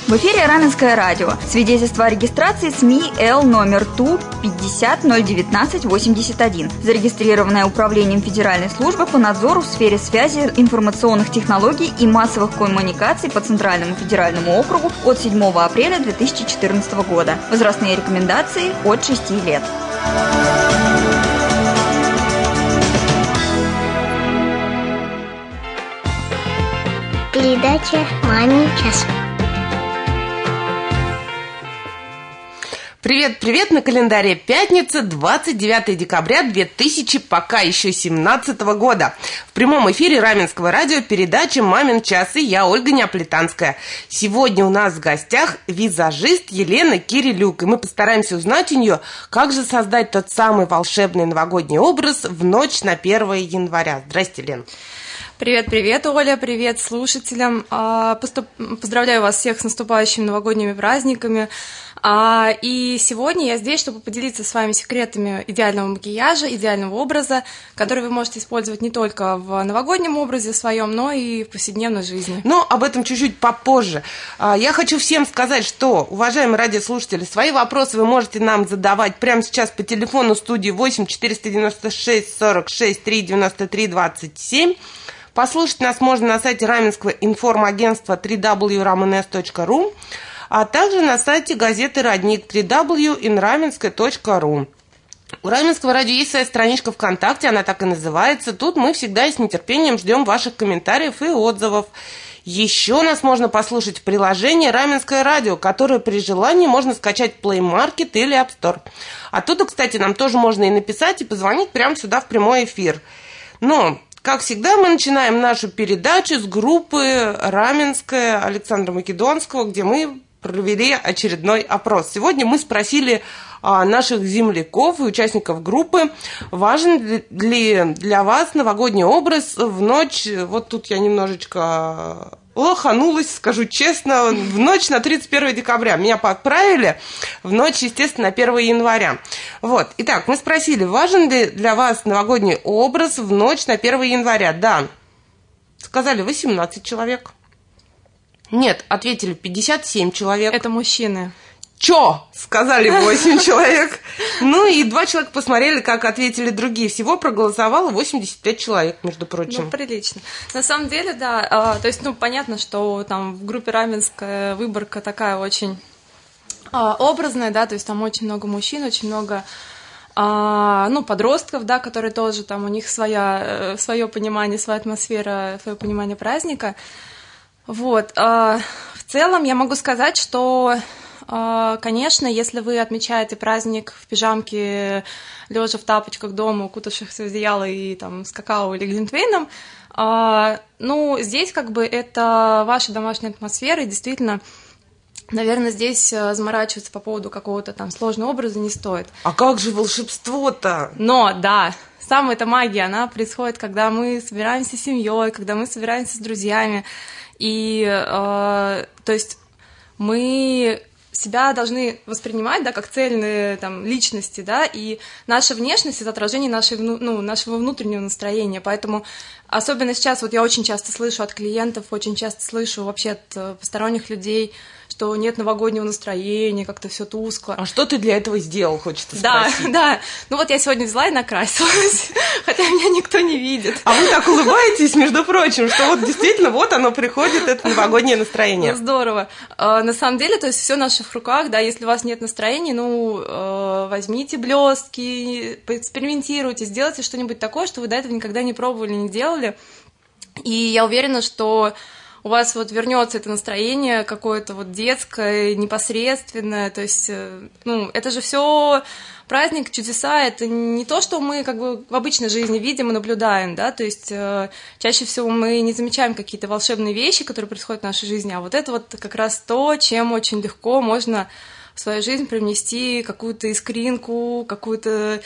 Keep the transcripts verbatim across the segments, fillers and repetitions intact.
В эфире Раменское радио. Свидетельство о регистрации СМИ Л номер Ту пятьдесят ноль девятнадцать восемьдесят один, зарегистрированное Управлением Федеральной службы по надзору в сфере связи, информационных технологий и массовых коммуникаций по Центральному федеральному округу от седьмого апреля две тысячи четырнадцатого года. Возрастные рекомендации от шести лет. Передача «Мамин час». Привет-привет, на календаре пятница, двадцать девятое декабря две тысячи пока еще семнадцатого года. В прямом эфире Раменского радио передача «Мамин час» и я, Ольга Неаполитанская. Сегодня у нас в гостях визажист Елена Кирилюк, и мы постараемся узнать у нее, как же создать тот самый волшебный новогодний образ в ночь на первое января. Здрасте, Лен. Привет-привет, Оля, привет слушателям. Поздравляю вас всех с наступающими новогодними праздниками. И сегодня я здесь, чтобы поделиться с вами секретами идеального макияжа, идеального образа, который вы можете использовать не только в новогоднем образе своем, но и в повседневной жизни. Но об этом чуть-чуть попозже. Я хочу всем сказать, что, уважаемые радиослушатели, свои вопросы вы можете нам задавать прямо сейчас по телефону студии восемь четыреста девяносто шесть сорок шесть три девяносто три двадцать семь. Послушать нас можно на сайте Раменского информагентства дабл ю дабл ю дабл ю точка рамэнэс точка ру, а также на сайте газеты «Родник» дабл ю дабл ю дабл ю точка ин раменское точка ру. У Раменского радио есть своя страничка ВКонтакте, она так и называется. Тут мы всегда и с нетерпением ждем ваших комментариев и отзывов. Еще нас можно послушать в приложении «Раменское радио», которое при желании можно скачать в Play Market или App Store. Оттуда, кстати, нам тоже можно и написать, и позвонить прямо сюда в прямой эфир. Но... Как всегда, мы начинаем нашу передачу с группы «Раменская» Александра Македонского, где мы провели очередной опрос. Сегодня мы спросили а, наших земляков и участников группы, важен ли для вас новогодний образ в ночь, вот тут я немножечко... лоханулась, скажу честно, в ночь на тридцать первое декабря. Меня поправили в ночь, естественно, на первое января. Вот. Итак, мы спросили, важен ли для вас новогодний образ в ночь на первое января? Да. Сказали восемнадцать человек. Нет, ответили пятьдесят семь человек. Это мужчины. Чё? Сказали восемь человек. Ну и два человека посмотрели, как ответили другие. Всего проголосовало восемьдесят пять человек, между прочим. Ну, прилично. На самом деле, да, то есть, ну, понятно, что там в группе Раменская выборка такая очень образная, да, то есть там очень много мужчин, очень много, ну, подростков, да, которые тоже там, у них своя, свое понимание, своя атмосфера, свое понимание праздника. Вот. В целом я могу сказать, что... Конечно, если вы отмечаете праздник в пижамке, лежа в тапочках дома, укутавшихся в одеяло и там с какао или глинтвейном, ну, здесь как бы это ваша домашняя атмосфера, и действительно, наверное, здесь заморачиваться по поводу какого-то там сложного образа не стоит. А как же волшебство-то? Но, да, самая эта магия, она происходит, когда мы собираемся с семьей, когда мы собираемся с друзьями, и, то есть, мы... себя должны воспринимать, да, как цельные там, личности, да, и наша внешность – это отражение нашей, ну, нашего внутреннего настроения, поэтому особенно сейчас, вот я очень часто слышу от клиентов, очень часто слышу вообще от посторонних людей, что нет новогоднего настроения, как-то все тускло. А что ты для этого сделал, хочется да, спросить? Да, да. Ну вот я сегодня взяла и накрасилась, хотя меня никто не видит. А вы так улыбаетесь, между прочим, что вот действительно вот оно приходит, это новогоднее настроение. Ну, здорово. На самом деле, то есть все в наших руках, да, если у вас нет настроения, ну, возьмите блестки, поэкспериментируйте, сделайте что-нибудь такое, что вы до этого никогда не пробовали, не делали. И я уверена, что у вас вот вернется это настроение какое-то вот детское, непосредственное, то есть, ну, это же все праздник, чудеса, это не то, что мы как бы в обычной жизни видим и наблюдаем, да, то есть чаще всего мы не замечаем какие-то волшебные вещи, которые происходят в нашей жизни, а вот это вот как раз то, чем очень легко можно в свою жизнь привнести какую-то искринку, какую-то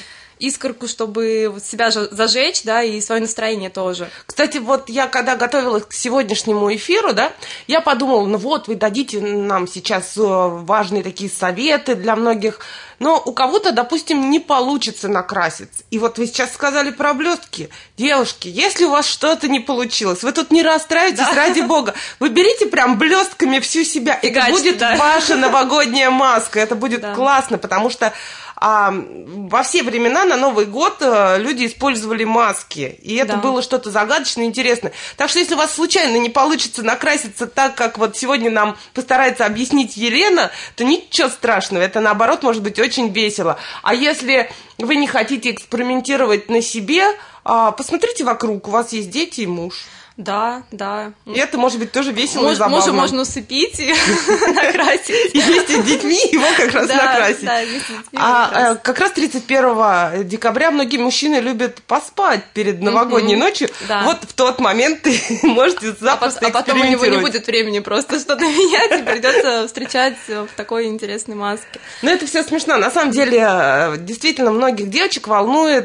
искорку, чтобы вот себя же зажечь, да, и свое настроение тоже. Кстати, вот я когда готовилась к сегодняшнему эфиру, да, я подумала, ну вот, вы дадите нам сейчас важные такие советы для многих, но у кого-то, допустим, не получится накраситься. И вот вы сейчас сказали про блестки. Девушки, если у вас что-то не получилось, вы тут не расстраивайтесь, да. Ради бога. Вы берите прям блестками всю себя. Это будет да. Ваша новогодняя маска. Это будет да. классно, потому что а, во все времена на Новый год люди использовали маски. И это да. было что-то загадочное, интересное. Так что если у вас случайно не получится накраситься так, как вот сегодня нам постарается объяснить Елена, то ничего страшного. Это, наоборот, может быть очень весело. А если вы не хотите экспериментировать на себе, посмотрите вокруг. У вас есть дети и муж. Да, да. И это может быть тоже весело Муж, и забавно. Мужа можно усыпить и накрасить. И вместе с детьми его как раз накрасить. Да, вместе с детьми А как раз тридцать первого декабря многие мужчины любят поспать перед новогодней ночью. Вот в тот момент ты можете запросто экспериментировать. А потом у него не будет времени просто что-то менять, и придется встречать в такой интересной маске. Но это все смешно. На самом деле, действительно, многих девочек волнует,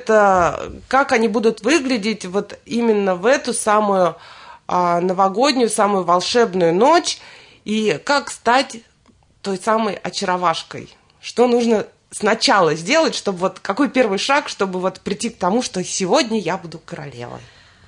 как они будут выглядеть вот именно в эту самую новогоднюю, самую волшебную ночь, и как стать той самой очаровашкой. Что нужно сначала сделать, чтобы вот какой первый шаг, чтобы вот прийти к тому, что сегодня я буду королевой?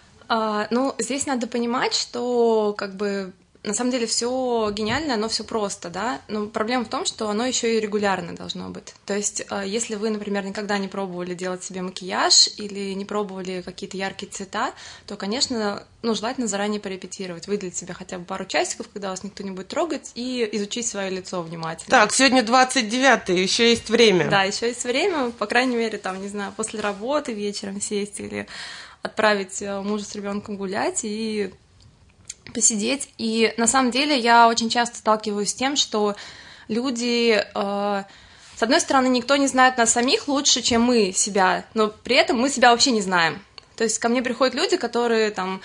А, ну, здесь надо понимать, что как бы на самом деле все гениально, оно все просто, да, но проблема в том, что оно еще и регулярно должно быть. То есть, если вы, например, никогда не пробовали делать себе макияж или не пробовали какие-то яркие цвета, то, конечно, ну, желательно заранее порепетировать, выделить себе хотя бы пару часиков, когда вас никто не будет трогать, и изучить свое лицо внимательно. Так, сегодня двадцать девятое, еще есть время. Да, еще есть время, по крайней мере, там, не знаю, после работы вечером сесть или отправить мужа с ребенком гулять и посидеть. И на самом деле я очень часто сталкиваюсь с тем, что люди, э, с одной стороны, никто не знает нас самих лучше, чем мы себя, но при этом мы себя вообще не знаем. То есть ко мне приходят люди, которые там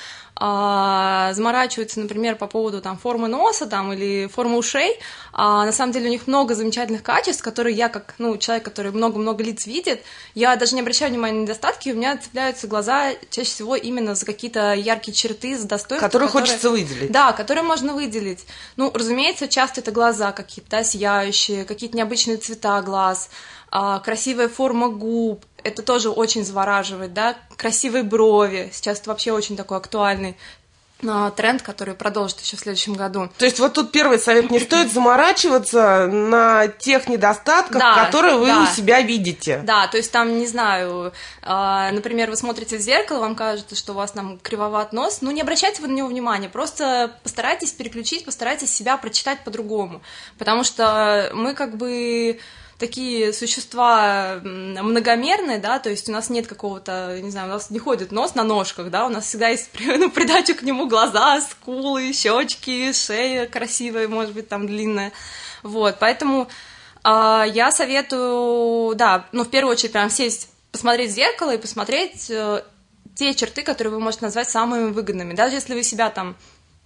а, заморачиваются, например, по поводу там, формы носа там, или формы ушей, а на самом деле у них много замечательных качеств, которые я, как ну, человек, который много-много лиц видит, я даже не обращаю внимания на недостатки, у меня цепляются глаза чаще всего именно за какие-то яркие черты, за достоинства. Которые, которые хочется выделить. Да, которые можно выделить. Ну, разумеется, часто это глаза какие-то, да, сияющие, какие-то необычные цвета глаз, а, красивая форма губ. Это тоже очень завораживает, да, красивые брови. Сейчас это вообще очень такой актуальный а, тренд, который продолжит еще в следующем году. То есть вот тут первый совет: не стоит заморачиваться на тех недостатках, да, которые вы да. у себя видите. Да, то есть там, не знаю, а, например, вы смотрите в зеркало, вам кажется, что у вас там кривоват нос, ну не обращайте вы на него внимания, просто постарайтесь переключить, постарайтесь себя прочитать по-другому, потому что мы как бы такие существа многомерные, да, то есть у нас нет какого-то, не знаю, у нас не ходит нос на ножках, да, у нас всегда есть, ну, придачу к нему глаза, скулы, щечки, шея красивая, может быть, там длинная, вот, поэтому э, я советую, да, ну, в первую очередь прям сесть, посмотреть в зеркало и посмотреть э, те черты, которые вы можете назвать самыми выгодными, даже если вы себя там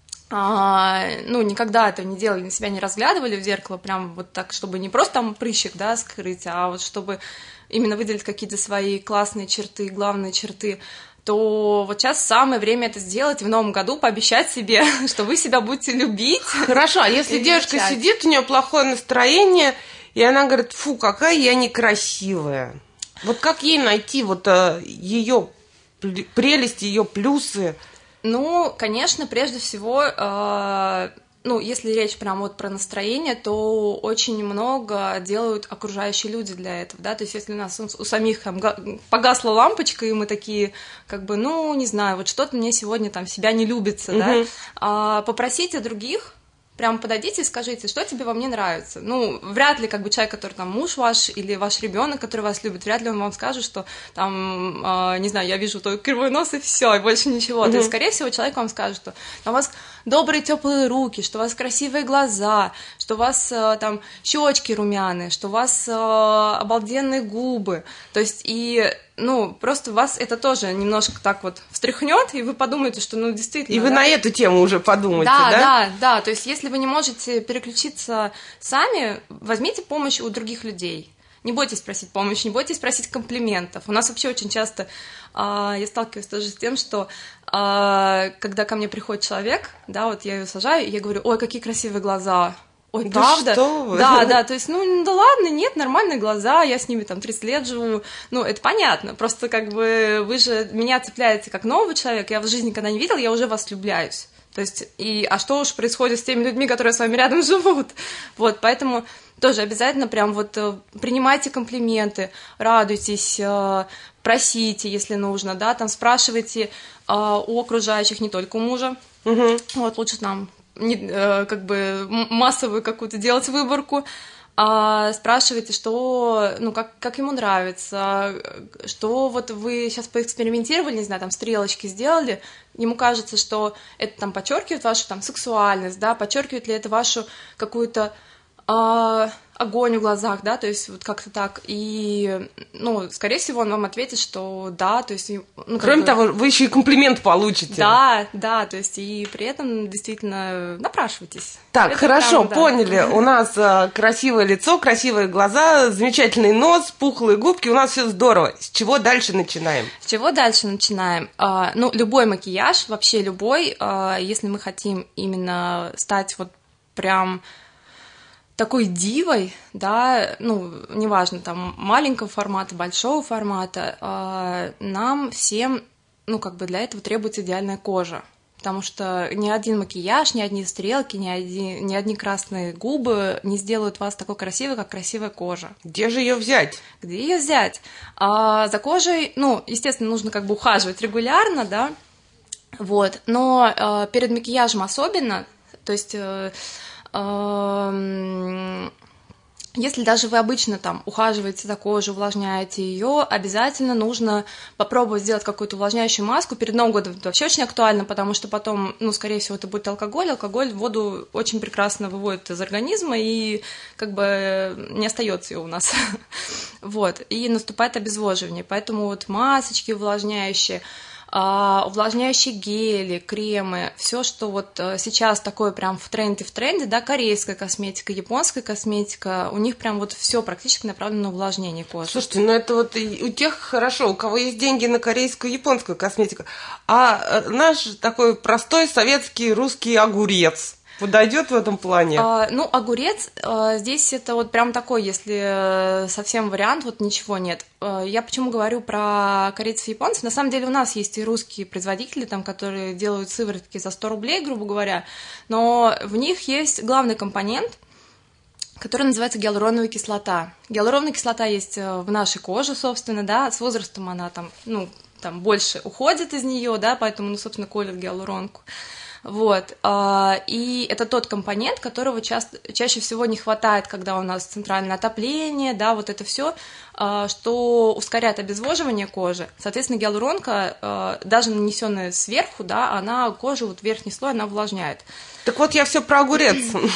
А, ну, никогда этого не делали, на себя не разглядывали в зеркало, прям вот так, чтобы не просто там прыщик, да, скрыть, а вот чтобы именно выделить какие-то свои классные черты, главные черты, то вот сейчас самое время это сделать, в новом году пообещать себе, что вы себя будете любить. Хорошо, а если девушка сидит, у нее плохое настроение, и она говорит: фу, какая я некрасивая. Вот как ей найти вот ее прелесть, ее плюсы? Ну, конечно, прежде всего, э, ну, если речь прям вот про настроение, то очень много делают окружающие люди для этого, да, то есть если у нас у самих там погасла лампочка, и мы такие, как бы, ну, не знаю, вот что-то мне сегодня там себя не любится, угу. да, а попросите других, прям подойдите и скажите, что тебе во мне нравится. Ну, вряд ли, как бы, человек, который там муж ваш или ваш ребенок, который вас любит, вряд ли он вам скажет, что там, э, не знаю, я вижу твой кривой нос и все, и больше ничего. Mm-hmm. То есть, скорее всего, человек вам скажет, что у вас добрые теплые руки, что у вас красивые глаза, что у вас э, там щечки румяные, что у вас э, обалденные губы. То есть, и ну, просто вас это тоже немножко так вот встряхнет, и вы подумаете, что, ну, действительно... И вы да? на эту тему уже подумаете, да? Да, да, да. То есть, если вы не можете переключиться сами, возьмите помощь у других людей. Не бойтесь просить помощи, не бойтесь просить комплиментов. У нас вообще очень часто э, я сталкиваюсь тоже с тем, что э, когда ко мне приходит человек, да, вот я ее сажаю, и я говорю: ой, какие красивые глаза. Ой, да правда? Что вы? Да, да, то есть, ну, да ладно, нет, нормальные глаза, я с ними там тридцать лет живу, ну, это понятно, просто как бы вы же меня цепляете как нового человека, я в жизни когда не видел, я уже вас влюбляюсь, то есть, и, а что уж происходит с теми людьми, которые с вами рядом живут, вот, поэтому тоже обязательно прям вот принимайте комплименты, радуйтесь, просите, если нужно, да, там спрашивайте у окружающих, не только у мужа, угу. Вот, лучше там Не, э, как бы массовую какую-то делать выборку, а спрашивайте, что, ну, как, как ему нравится, что вот вы сейчас поэкспериментировали, не знаю, там стрелочки сделали, ему кажется, что это там подчеркивает вашу там сексуальность, да, подчеркивает ли это вашу какую-то э, огонь в глазах, да, то есть вот как-то так, и, ну, скорее всего, он вам ответит, что да, то есть... Ну, Кроме бы... того, вы еще и комплимент получите. Да, да, то есть и при этом действительно напрашивайтесь. Так, это хорошо, прям, да. Поняли, у нас а, красивое лицо, красивые глаза, замечательный нос, пухлые губки, у нас все здорово. С чего дальше начинаем? С чего дальше начинаем? А, ну, любой макияж, вообще любой, а, если мы хотим именно стать вот прям... такой дивой, да, ну, неважно, там, маленького формата, большого формата, э, нам всем, ну, как бы для этого требуется идеальная кожа, потому что ни один макияж, ни одни стрелки, ни одни, ни одни красные губы не сделают вас такой красивой, как красивая кожа. Где же ее взять? Где ее взять? А, за кожей, ну, естественно, нужно как бы ухаживать регулярно, да, вот, но э, перед макияжем особенно, то есть... Э, Если даже вы обычно там ухаживаете за кожей, увлажняете ее, обязательно нужно попробовать сделать какую-то увлажняющую маску. Перед Новым годом это вообще очень актуально, потому что потом, ну, скорее всего, это будет алкоголь. Алкоголь воду очень прекрасно выводит из организма, и как бы не остается ее у нас. Вот. И наступает обезвоживание. Поэтому вот масочки увлажняющие, увлажняющие гели, кремы, все, что вот сейчас такое прям в тренде, в тренде, да, корейская косметика, японская косметика, у них прям вот все практически направлено на увлажнение кожи. Слушайте, ну это вот у тех хорошо, у кого есть деньги на корейскую, японскую косметику, а наш такой простой советский русский огурец подойдет в этом плане? А, ну, огурец, а, здесь это вот прям такой, если совсем вариант, вот ничего нет. А, я почему говорю про корейцев и японцев? На самом деле у нас есть и русские производители, там, которые делают сыворотки за сто рублей, грубо говоря, но в них есть главный компонент, который называется гиалуроновая кислота. Гиалуроновая кислота есть в нашей коже, собственно, да, с возрастом она там, ну, там больше уходит из нее, да, поэтому, ну, собственно, колят гиалуронку. Вот, и это тот компонент, которого часто, чаще всего не хватает, когда у нас центральное отопление, да, вот это все, что ускоряет обезвоживание кожи. Соответственно, гиалуронка, даже нанесенная сверху, да, она кожу, вот верхний слой, она увлажняет. Так вот, я все про огурец.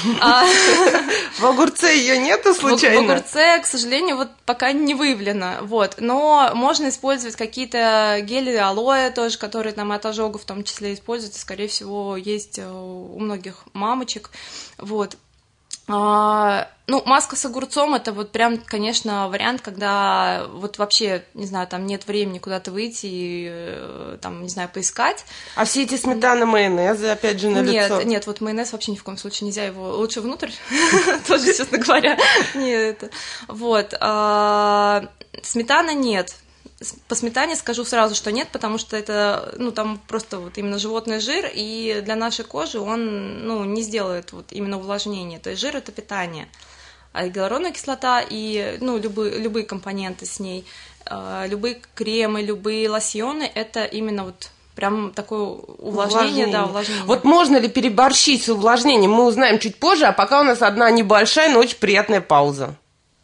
В огурце ее нету случайно? В огурце, к сожалению, вот пока не выявлено, вот. Но можно использовать какие-то гели алоэ тоже, которые там от ожогов в том числе используются, скорее всего, есть у многих мамочек, вот. А, ну, маска с огурцом — это вот прям, конечно, вариант, когда вот вообще, не знаю, там нет времени куда-то выйти и, там, не знаю, поискать. А все эти сметаны, майонезы, опять же, на нет, лицо? Нет, нет, вот майонез вообще ни в коем случае нельзя его, лучше внутрь, тоже, честно говоря, нет, вот, сметана нет. По сметане скажу сразу, что нет, потому что это, ну, там просто вот именно животный жир, и для нашей кожи он, ну, не сделает вот именно увлажнение, то есть жир — это питание, а гиалуроновая кислота и, ну, любые, любые компоненты с ней, любые кремы, любые лосьоны — это именно вот прям такое увлажнение, увлажнение. Да, увлажнение. Вот можно ли переборщить с увлажнением, мы узнаем чуть позже, а пока у нас одна небольшая, но очень приятная пауза.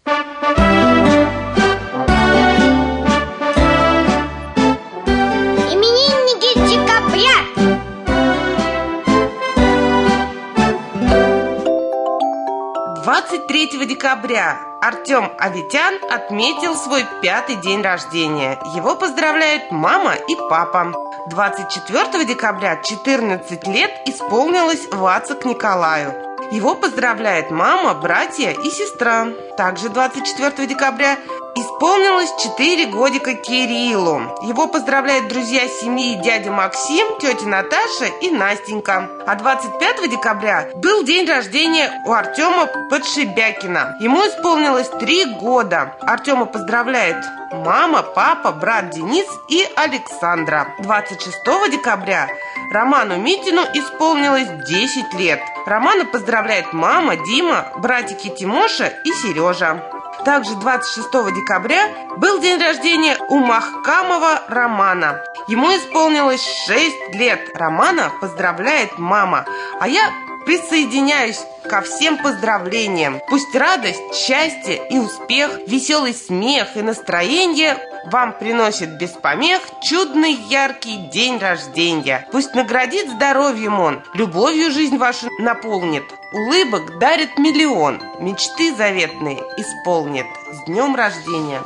двадцать третьего декабря Артем Аветян отметил свой пятый день рождения. Его поздравляют мама и папа. двадцать четвёртого декабря четырнадцать лет исполнилось Вацак Николаю. Его поздравляет мама, братья и сестра. Также двадцать четвёртого декабря исполнилось четыре годика Кириллу. Его поздравляют друзья семьи дядя Максим, тетя Наташа и Настенька. А двадцать пятого декабря был день рождения у Артема Подшибякина. Ему исполнилось три года. Артема поздравляет мама, папа, брат Денис и Александра. двадцать шестого декабря Роману Митину исполнилось десять лет. Романа поздравляет мама, Дима, братики Тимоша и Сережа. Также двадцать шестого декабря был день рождения у Махкамова Романа. Ему исполнилось шесть лет. Романа поздравляет мама. А я присоединяюсь ко всем поздравлениям. Пусть радость, счастье и успех, веселый смех и настроение вам приносит без помех чудный яркий день рождения. Пусть наградит здоровьем он, любовью жизнь вашу наполнит, улыбок дарит миллион, мечты заветные исполнит. С днем рождения!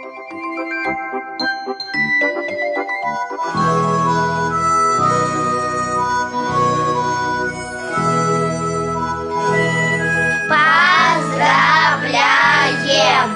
Поздравляем!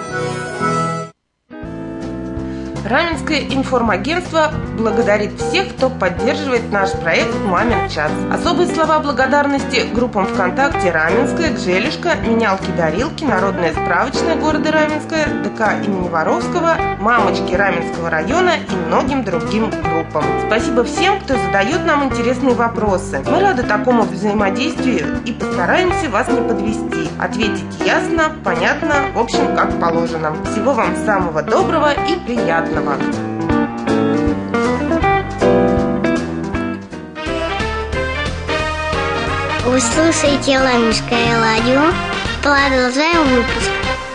Раменское информагентство благодарит всех, кто поддерживает наш проект «Мамин час». Особые слова благодарности группам ВКонтакте «Раменская», «Гжелюшка», «Менялки-дарилки», «Народная справочная» города Раменская, ДК имени Воровского, «Мамочки» Раменского района и многим другим группам. Спасибо всем, кто задает нам интересные вопросы. Мы рады такому взаимодействию и постараемся вас не подвести. Ответить ясно, понятно, в общем, как положено. Всего вам самого доброго и приятного. Вы слушаете Ламинское радио. Продолжаем выпуск.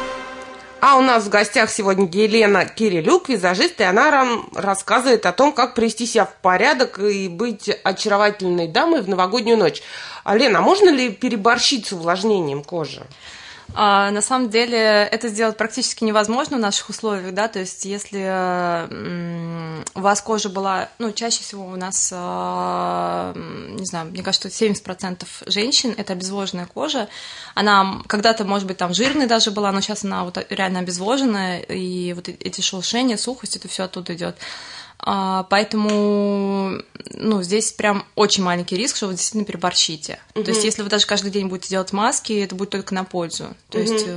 А у нас в гостях сегодня Елена Кирилюк, визажист, и она нам рассказывает о том, как привести себя в порядок и быть очаровательной дамой в новогоднюю ночь. А, Лена, а можно ли переборщить с увлажнением кожи? А, на самом деле это сделать практически невозможно в наших условиях, да, то есть если м, у вас кожа была, ну, чаще всего у нас, а, не знаю, мне кажется, семьдесят процентов женщин это обезвоженная кожа, она когда-то, может быть, там жирной даже была, но сейчас она вот реально обезвоженная, и вот эти шелушения, сухость, это все оттуда идет. Поэтому, ну, здесь прям очень маленький риск, что вы действительно переборщите. Uh-huh. То есть, если вы даже каждый день будете делать маски, это будет только на пользу. То uh-huh. есть,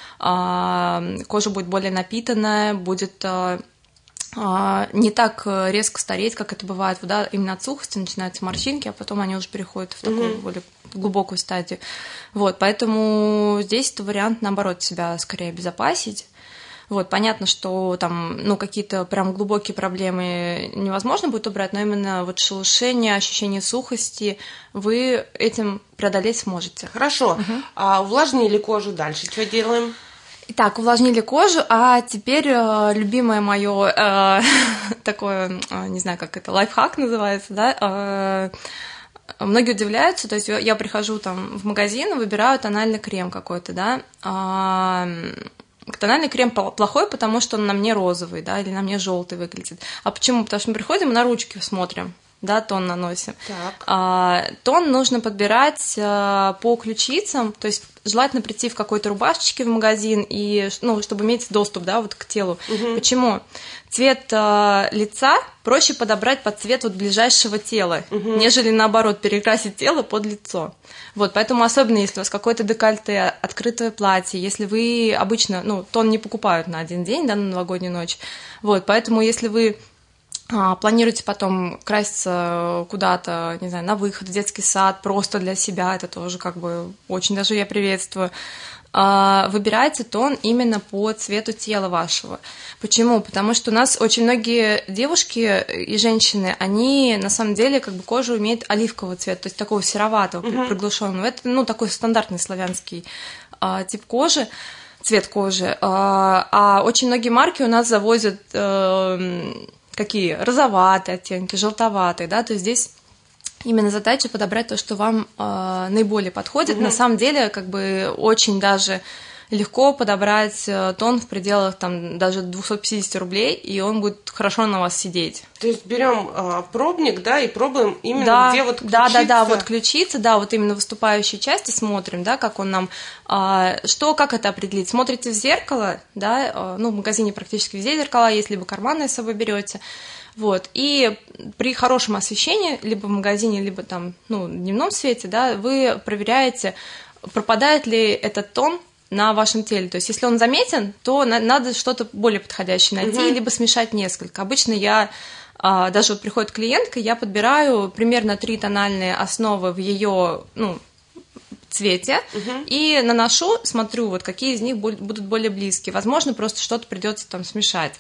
а, кожа будет более напитанная, будет а, а, не так резко стареть, как это бывает, да, именно от сухости начинаются морщинки, а потом они уже переходят в такую uh-huh. более глубокую стадию. Вот, поэтому здесь это вариант, наоборот, себя скорее обезопасить. Вот, понятно, что там, ну, какие-то прям глубокие проблемы невозможно будет убрать, но именно вот шелушение, ощущение сухости вы этим преодолеть сможете. Хорошо. Угу. А увлажнили кожу дальше, что делаем? Итак, увлажнили кожу, а теперь э, любимое мое э, такое, э, не знаю, как это, лайфхак называется, да, э, многие удивляются, то есть я прихожу там в магазин, выбираю тональный крем какой-то, да, э, тональный крем плохой, потому что он на мне розовый, да, или на мне желтый выглядит. А почему? Потому что мы приходим и на ручки смотрим, да, тон наносим. Так. А, тон нужно подбирать а, по ключицам, то есть желательно прийти в какой-то рубашечке в магазин, и, ну, чтобы иметь доступ, да, вот к телу. Угу. Почему? Цвет а, лица проще подобрать под цвет вот ближайшего тела, угу. нежели наоборот перекрасить тело под лицо. Вот, поэтому особенно если у вас какое-то декольте, открытое платье, если вы обычно, ну, тон не покупают на один день, да, на новогоднюю ночь, вот, поэтому если вы а, планируете потом краситься куда-то, не знаю, на выход, в детский сад, просто для себя, это тоже как бы очень даже я приветствую, а, выбирайте тон именно по цвету тела вашего. Почему? Потому что у нас очень многие девушки и женщины, они на самом деле как бы кожу имеют оливкового цвета, то есть такого сероватого, uh-huh. приглушенного. Это, ну, такой стандартный славянский а, тип кожи, цвет кожи. А, а очень многие марки у нас завозят а, какие? Розоватые оттенки, желтоватые, да, то есть здесь именно задача подобрать то, что вам э, наиболее подходит. Mm-hmm. На самом деле, как бы очень даже легко подобрать тон в пределах там даже двести пятьдесят рублей, и он будет хорошо на вас сидеть. То есть берем а, пробник, да, и пробуем именно да, где вот ключица. Да, да, да, вот ключица, да, вот именно выступающие части смотрим, да, как он нам, а, что, как это определить? Смотрите в зеркало, да, а, ну, в магазине практически везде зеркала есть, либо карманные с собой берете. Вот, и при хорошем освещении, либо в магазине, либо там, ну, в дневном свете, да, вы проверяете, пропадает ли этот тон на вашем теле. То есть, если он заметен, то на- надо что-то более подходящее найти, угу. либо смешать несколько. Обычно я, а, даже вот приходит клиентка, я подбираю примерно три тональные основы в ее, ну, цвете, угу. и наношу, смотрю, вот какие из них будут более близкие. Возможно, просто что-то придется там смешать.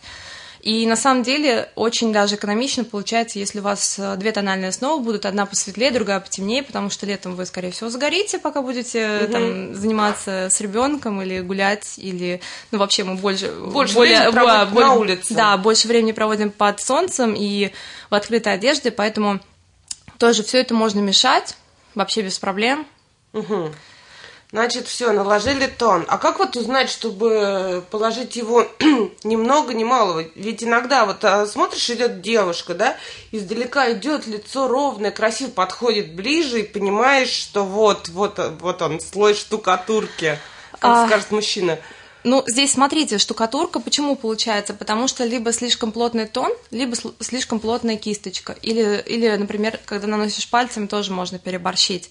И на самом деле очень даже экономично получается, если у вас две тональные основы будут, одна посветлее, другая потемнее, потому что летом вы, скорее всего, загорите, пока будете угу. там, заниматься с ребенком или гулять, или, ну, вообще мы больше... Больше более, времени проводим более, на улице. Да, больше времени проводим под солнцем и в открытой одежде, поэтому тоже все это можно мешать, вообще без проблем. Угу. Значит, все, наложили тон. А как вот узнать, чтобы положить его ни много, ни мало? Ведь иногда вот а, смотришь, идет девушка, да, издалека идет, лицо ровное, красиво, подходит ближе и понимаешь, что вот, вот, вот он, слой штукатурки, как а... скажет мужчина. Ну, здесь смотрите, штукатурка почему получается? Потому что либо слишком плотный тон, либо слишком плотная кисточка. Или, или например, когда наносишь пальцем, тоже можно переборщить.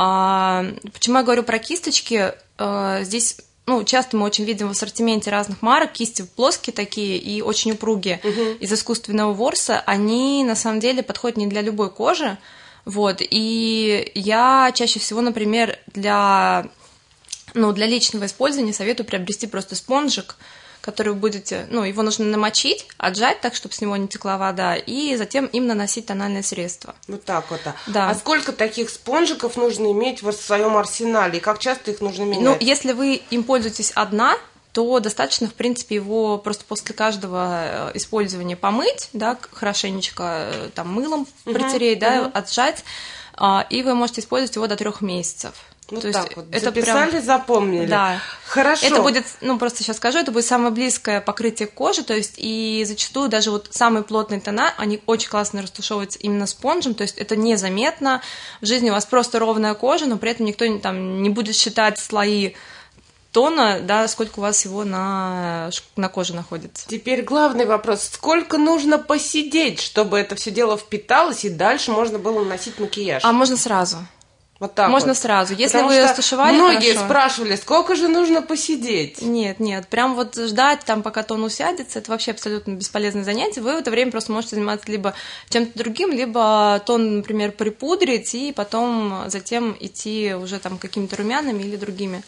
А, почему я говорю про кисточки? А, здесь, ну, часто мы очень видим в ассортименте разных марок кисти плоские такие и очень упругие. Угу. Из искусственного ворса. Они, на самом деле, подходят не для любой кожи. Вот. И я чаще всего, например, для... Ну, для личного использования советую приобрести просто спонжик, который вы будете, ну, его нужно намочить, отжать так, чтобы с него не текла вода, и затем им наносить тональное средство. Вот так вот. Да. А сколько таких спонжиков нужно иметь в своем арсенале, и как часто их нужно менять? Ну, если вы им пользуетесь одна, то достаточно, в принципе, его просто после каждого использования помыть, да, хорошенечко там мылом uh-huh, протереть, да, uh-huh. отжать, и вы можете использовать его до трех месяцев. Ну, то так есть вот, это записали, прям... запомнили. Да. Хорошо. Это будет, ну, просто сейчас скажу, это будет самое близкое покрытие кожи, то есть, и зачастую даже вот самые плотные тона, они очень классно растушевываются именно спонжем, то есть это незаметно. В жизни у вас просто ровная кожа, но при этом никто там не будет считать слои тона, да, сколько у вас его на, на коже находится. Теперь главный вопрос. Сколько нужно посидеть, чтобы это все дело впиталось, и дальше можно было наносить макияж? А можно сразу. Вот так Можно вот. сразу. Если Потому вы что стушевали многие хорошо... спрашивали, сколько же нужно посидеть? Нет, нет, прям вот ждать, там, пока тон усядется, это вообще абсолютно бесполезное занятие. Вы в это время просто можете заниматься либо чем-то другим, либо тон, например, припудрить, и потом затем идти уже там какими-то румянами или другими.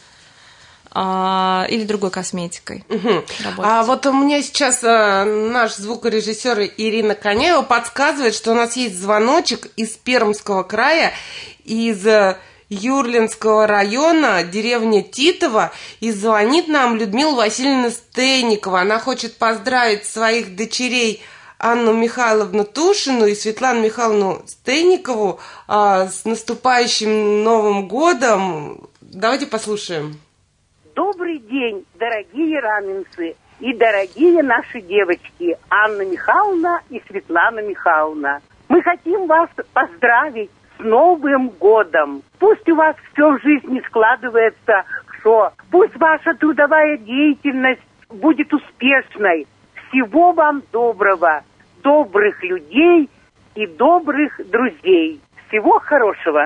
А, или другой косметикой. Угу. А вот у меня сейчас а, наш звукорежиссер Ирина Коняева подсказывает, что у нас есть звоночек из Пермского края, из Юрлинского района, деревня Титово, и звонит нам Людмила Васильевна Стейникова. Она хочет поздравить своих дочерей Анну Михайловну Тушину и Светлану Михайловну Стейникову а, с наступающим Новым годом. Давайте послушаем. Добрый день, дорогие раменцы и дорогие наши девочки Анна Михайловна и Светлана Михайловна. Мы хотим вас поздравить с Новым годом. Пусть у вас все в жизни складывается хорошо. Пусть ваша трудовая деятельность будет успешной. Всего вам доброго, добрых людей и добрых друзей. Всего хорошего.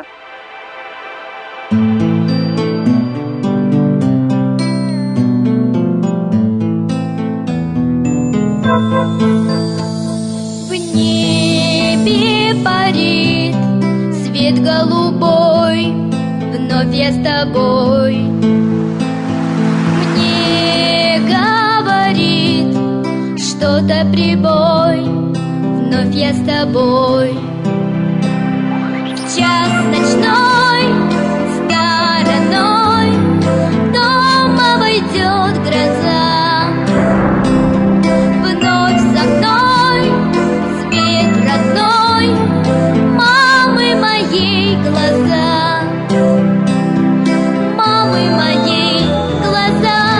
В небе парит свет голубой, вновь я с тобой. Мне говорит что-то прибой, вновь я с тобой. В час ночной стороной дома войдет гроза. Мамы моей глаза, мамы моей глаза.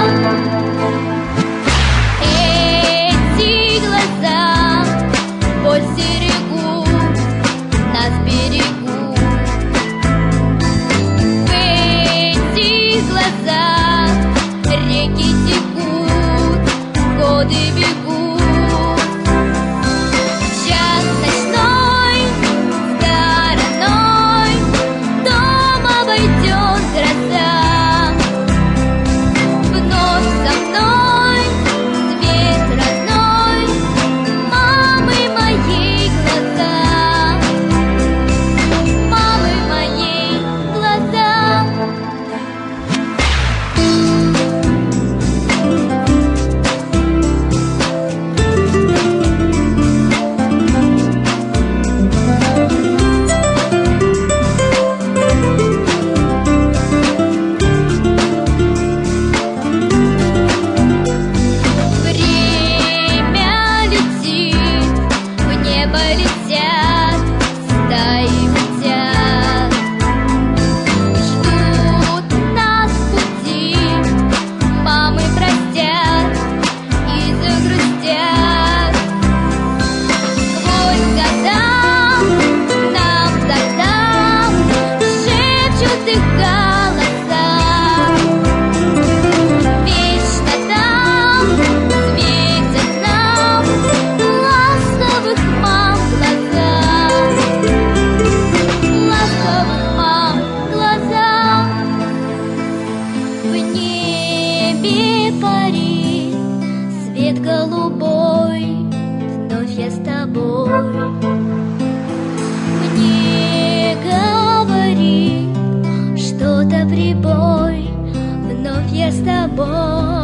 прибой, вновь я с тобой.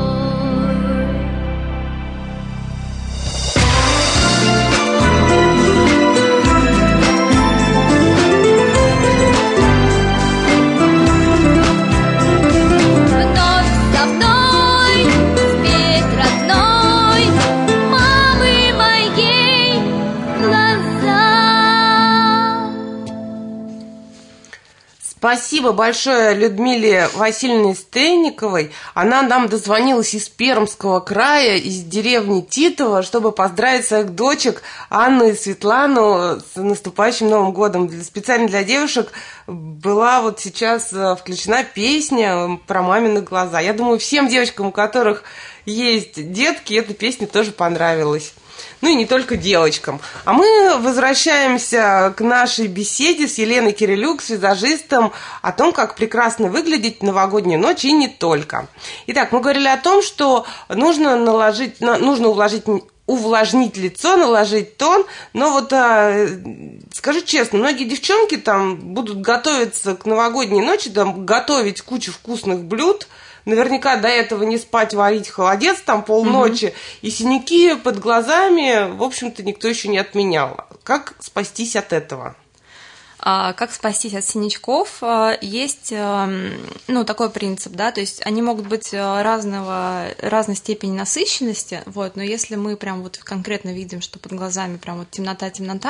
Спасибо большое Людмиле Васильевне Стейниковой. Она нам дозвонилась из Пермского края, из деревни Титово, чтобы поздравить своих дочек Анну и Светлану с наступающим Новым годом. Специально для девушек была вот сейчас включена песня про мамины глаза. Я думаю, всем девочкам, у которых есть детки, эта песня тоже понравилась. Ну и не только девочкам. А мы возвращаемся к нашей беседе с Еленой Кирилюк, с визажистом, о том, как прекрасно выглядеть в новогоднюю ночь и не только. Итак, мы говорили о том, что нужно наложить, нужно увлажнить, увлажнить лицо, наложить тон. Но вот а, скажу честно, многие девчонки там будут готовиться к новогодней ночи, там, готовить кучу вкусных блюд. Наверняка до этого не спать, варить холодец там полночи. Угу. И синяки под глазами, в общем-то, никто еще не отменял. Как спастись от этого? А, как спастись от синячков? Есть, ну, такой принцип, да, то есть они могут быть разного, разной степени насыщенности, вот, но если мы прям вот конкретно видим, что под глазами прям вот темнота-темнота,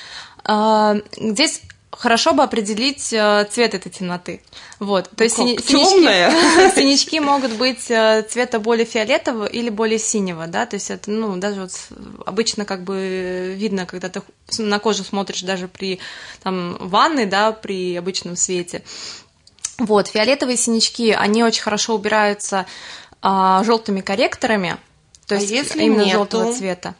здесь хорошо бы определить цвет этой темноты. Вот. То есть сини- синячки, синячки могут быть цвета более фиолетового или более синего, да, то есть это, ну, даже вот обычно как бы видно, когда ты на кожу смотришь даже при там ванной, да, при обычном свете. Вот, фиолетовые синячки, они очень хорошо убираются а, желтыми корректорами, то есть а если именно желтого цвета.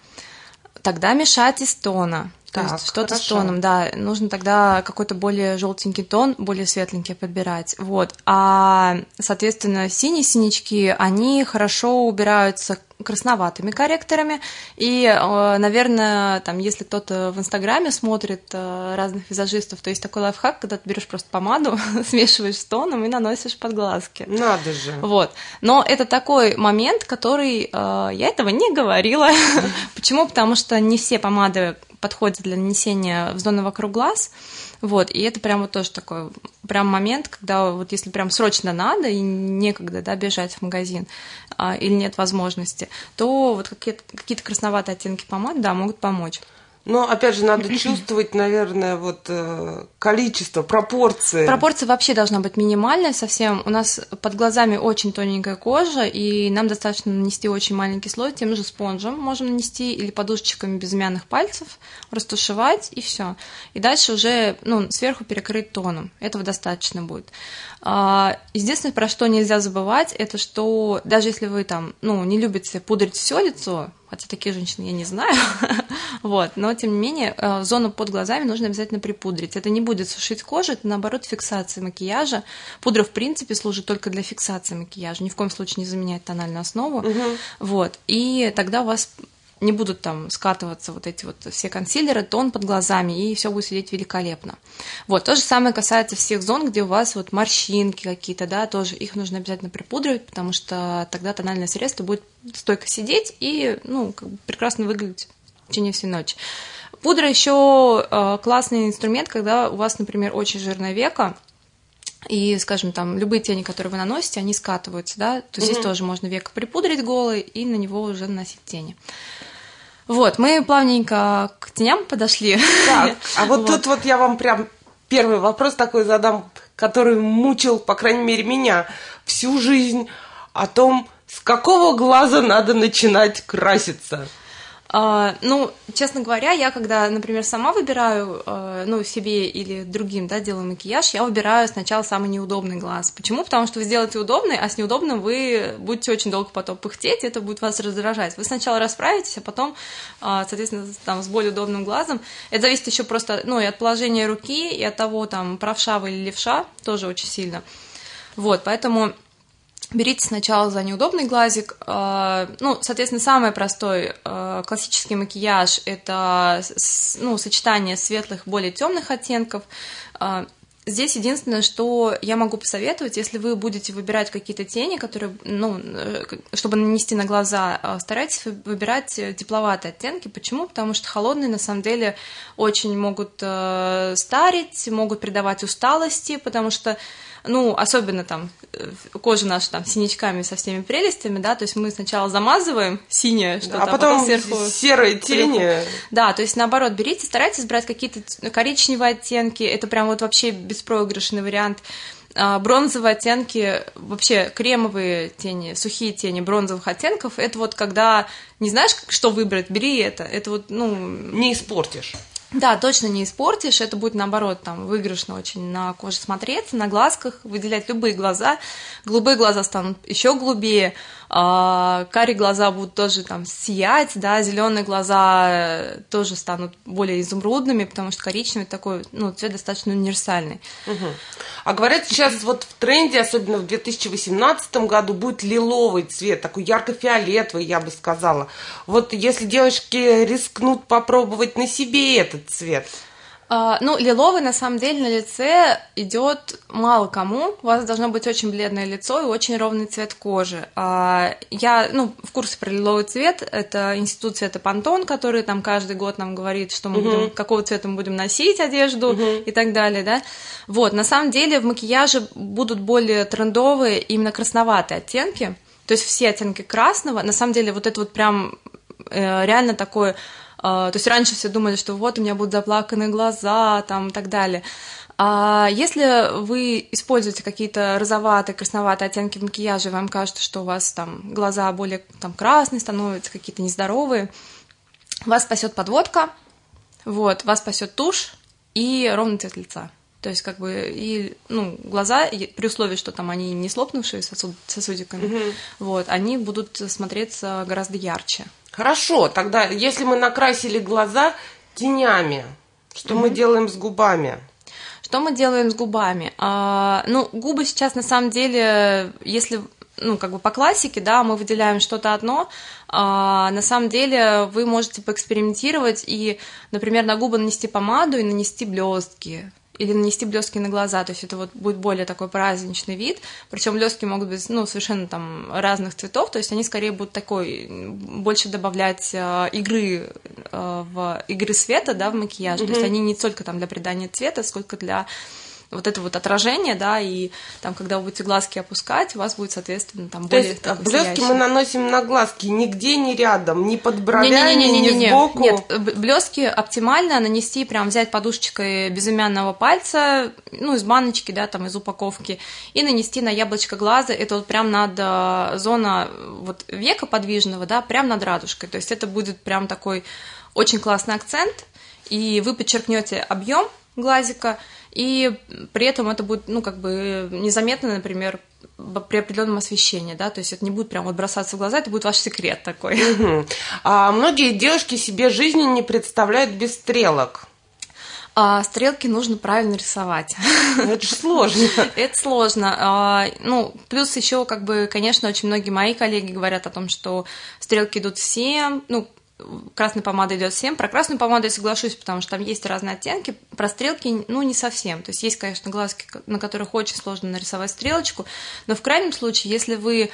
Тогда мешать из тона. То так, есть что-то хорошо. С тоном, да, нужно тогда какой-то более желтенький тон, более светленький подбирать, вот. А, соответственно, синие синячки, они хорошо убираются красноватыми корректорами, и, наверное, там, если кто-то в Инстаграме смотрит разных визажистов, то есть такой лайфхак, когда ты берешь просто помаду, смешиваешь с тоном и наносишь под глазки. Надо же. Вот. Но это такой момент, который я этого не говорила. Почему? Потому что не все помады подходят для нанесения в зону вокруг глаз. Вот, и это прям вот тоже такой прям момент, когда вот если прям срочно надо и некогда, да, бежать в магазин а, или нет возможности, то вот какие-то, какие-то красноватые оттенки помад, да, могут помочь. Но, опять же, надо чувствовать, наверное, вот количество, пропорции. Пропорция вообще должна быть минимальная совсем. У нас под глазами очень тоненькая кожа, и нам достаточно нанести очень маленький слой, тем же спонжем можем нанести, или подушечками безымянных пальцев, растушевать, и все. И дальше уже, ну, сверху перекрыть тоном. Этого достаточно будет. Единственное, про что нельзя забывать, это что даже если вы там, ну, не любите пудрить все лицо, хотя такие женщины я не знаю, вот, но тем не менее зону под глазами нужно обязательно припудрить. Это не будет сушить кожу, это наоборот фиксация макияжа. Пудра в принципе служит только для фиксации макияжа, ни в коем случае не заменяет тональную основу, угу. Вот, и тогда у вас не будут там скатываться вот эти вот все консилеры, тон под глазами, и все будет сидеть великолепно. Вот, то же самое касается всех зон, где у вас вот морщинки какие-то, да, тоже их нужно обязательно припудривать, потому что тогда тональное средство будет стойко сидеть и, ну, как бы прекрасно выглядеть в течение всей ночи. Пудра еще э, классный инструмент, когда у вас, например, очень жирное веко, и, скажем, там, любые тени, которые вы наносите, они скатываются, да, то mm-hmm. здесь тоже можно веко припудрить голый и на него уже наносить тени. Вот, мы плавненько к теням подошли. Так, а вот, вот тут вот я вам прям первый вопрос такой задам, который мучил, по крайней мере, меня всю жизнь, о том, с какого глаза надо начинать краситься. Uh, ну, честно говоря, я когда, например, сама выбираю, uh, ну, себе или другим, да, делаю макияж, я выбираю сначала самый неудобный глаз. Почему? Потому что вы сделаете удобный, а с неудобным вы будете очень долго потом пыхтеть, и это будет вас раздражать. Вы сначала расправитесь, а потом, uh, соответственно, там, с более удобным глазом. Это зависит еще просто, ну, и от положения руки, и от того, там, правша вы или левша, тоже очень сильно. Вот, поэтому... Берите сначала за неудобный глазик. Ну, соответственно, самый простой классический макияж – это, ну, сочетание светлых, более темных оттенков. здесь единственное, что я могу посоветовать, если вы будете выбирать какие-то тени, которые, ну, чтобы нанести на глаза, старайтесь выбирать тепловатые оттенки. Почему? Потому что холодные, на самом деле, очень могут старить, могут придавать усталости, потому что, ну, особенно там кожа наша там синячками со всеми прелестями, да, то есть мы сначала замазываем синее что-то, а потом, а потом сверху серые тени. Да, то есть наоборот, берите, старайтесь брать какие-то коричневые оттенки, это прям вот вообще беспроигрышный вариант. Бронзовые оттенки, вообще кремовые тени, сухие тени бронзовых оттенков, это вот когда не знаешь, что выбрать, бери это, это вот, ну... Не испортишь. Да, точно не испортишь, это будет, наоборот, там, выигрышно очень на коже смотреться, на глазках, выделять любые глаза, голубые глаза станут еще голубее, а, карие глаза будут тоже там сиять, да, зеленые глаза тоже станут более изумрудными, потому что коричневый такой, ну, цвет достаточно универсальный. Угу. А говорят, сейчас вот в тренде, особенно в две тысячи восемнадцатом году, будет лиловый цвет, такой ярко-фиолетовый, я бы сказала. Вот если девушки рискнут попробовать на себе этот цвет. Uh, ну, лиловый, на самом деле, на лице идет мало кому. У вас должно быть очень бледное лицо и очень ровный цвет кожи. Uh, я, ну, в курсе про лиловый цвет. Это институт цвета Pantone, который там каждый год нам говорит, что мы uh-huh. будем, какого цвета мы будем носить одежду uh-huh. и так далее, да. Вот, на самом деле в макияже будут более трендовые, именно красноватые оттенки. То есть все оттенки красного. На самом деле вот это вот прям э, реально такое... То есть раньше все думали, что вот у меня будут заплаканные глаза там, и так далее. А если вы используете какие-то розоватые, красноватые оттенки в макияже, вам кажется, что у вас там глаза более там, красные становятся, какие-то нездоровые, вас спасет подводка, вот, вас спасет тушь и ровный цвет лица. То есть, как бы, и, ну, глаза, при условии, что там они не слопнувшие сосуд, сосудиками, угу. вот, они будут смотреться гораздо ярче. Хорошо, тогда, если мы накрасили глаза тенями, что mm-hmm. мы делаем с губами? Что мы делаем с губами? А, ну, губы сейчас, на самом деле, если, ну, как бы по классике, да, мы выделяем что-то одно, а, на самом деле вы можете поэкспериментировать и, например, на губы нанести помаду и нанести блестки. Или нанести блестки на глаза, то есть это вот будет более такой праздничный вид, причем блестки могут быть, ну, совершенно там разных цветов, то есть они скорее будут такой, больше добавлять э, игры, э, в, игры света, да, в макияж, mm-hmm. то есть они не только там для придания цвета, сколько для вот это вот отражение, да, и там, когда вы будете глазки опускать, у вас будет, соответственно, там то более... есть блестки мы наносим на глазки, нигде не рядом, ни под бровями, не, не, не, не, не, ни сбоку? Нет, блестки оптимально нанести, прям взять подушечкой безымянного пальца, ну, из баночки, да, там, из упаковки, и нанести на яблочко глаза, это вот прям над зона вот века подвижного, да, прям над радужкой, то есть это будет прям такой очень классный акцент, и вы подчеркнете объем глазика, и при этом это будет, ну, как бы незаметно, например, при определенном освещении, да, то есть это не будет прям вот бросаться в глаза, это будет ваш секрет такой. Угу. А многие девушки себе жизни не представляют без стрелок. А, стрелки нужно правильно рисовать. Это же сложно. Это сложно. А, ну, плюс еще, как бы, конечно, очень многие мои коллеги говорят о том, что стрелки идут всем, ну, красная помада идет всем. Про красную помаду я соглашусь, потому что там есть разные оттенки. Про стрелки, ну, не совсем. То есть есть, конечно, глазки, на которых очень сложно нарисовать стрелочку, но в крайнем случае, если вы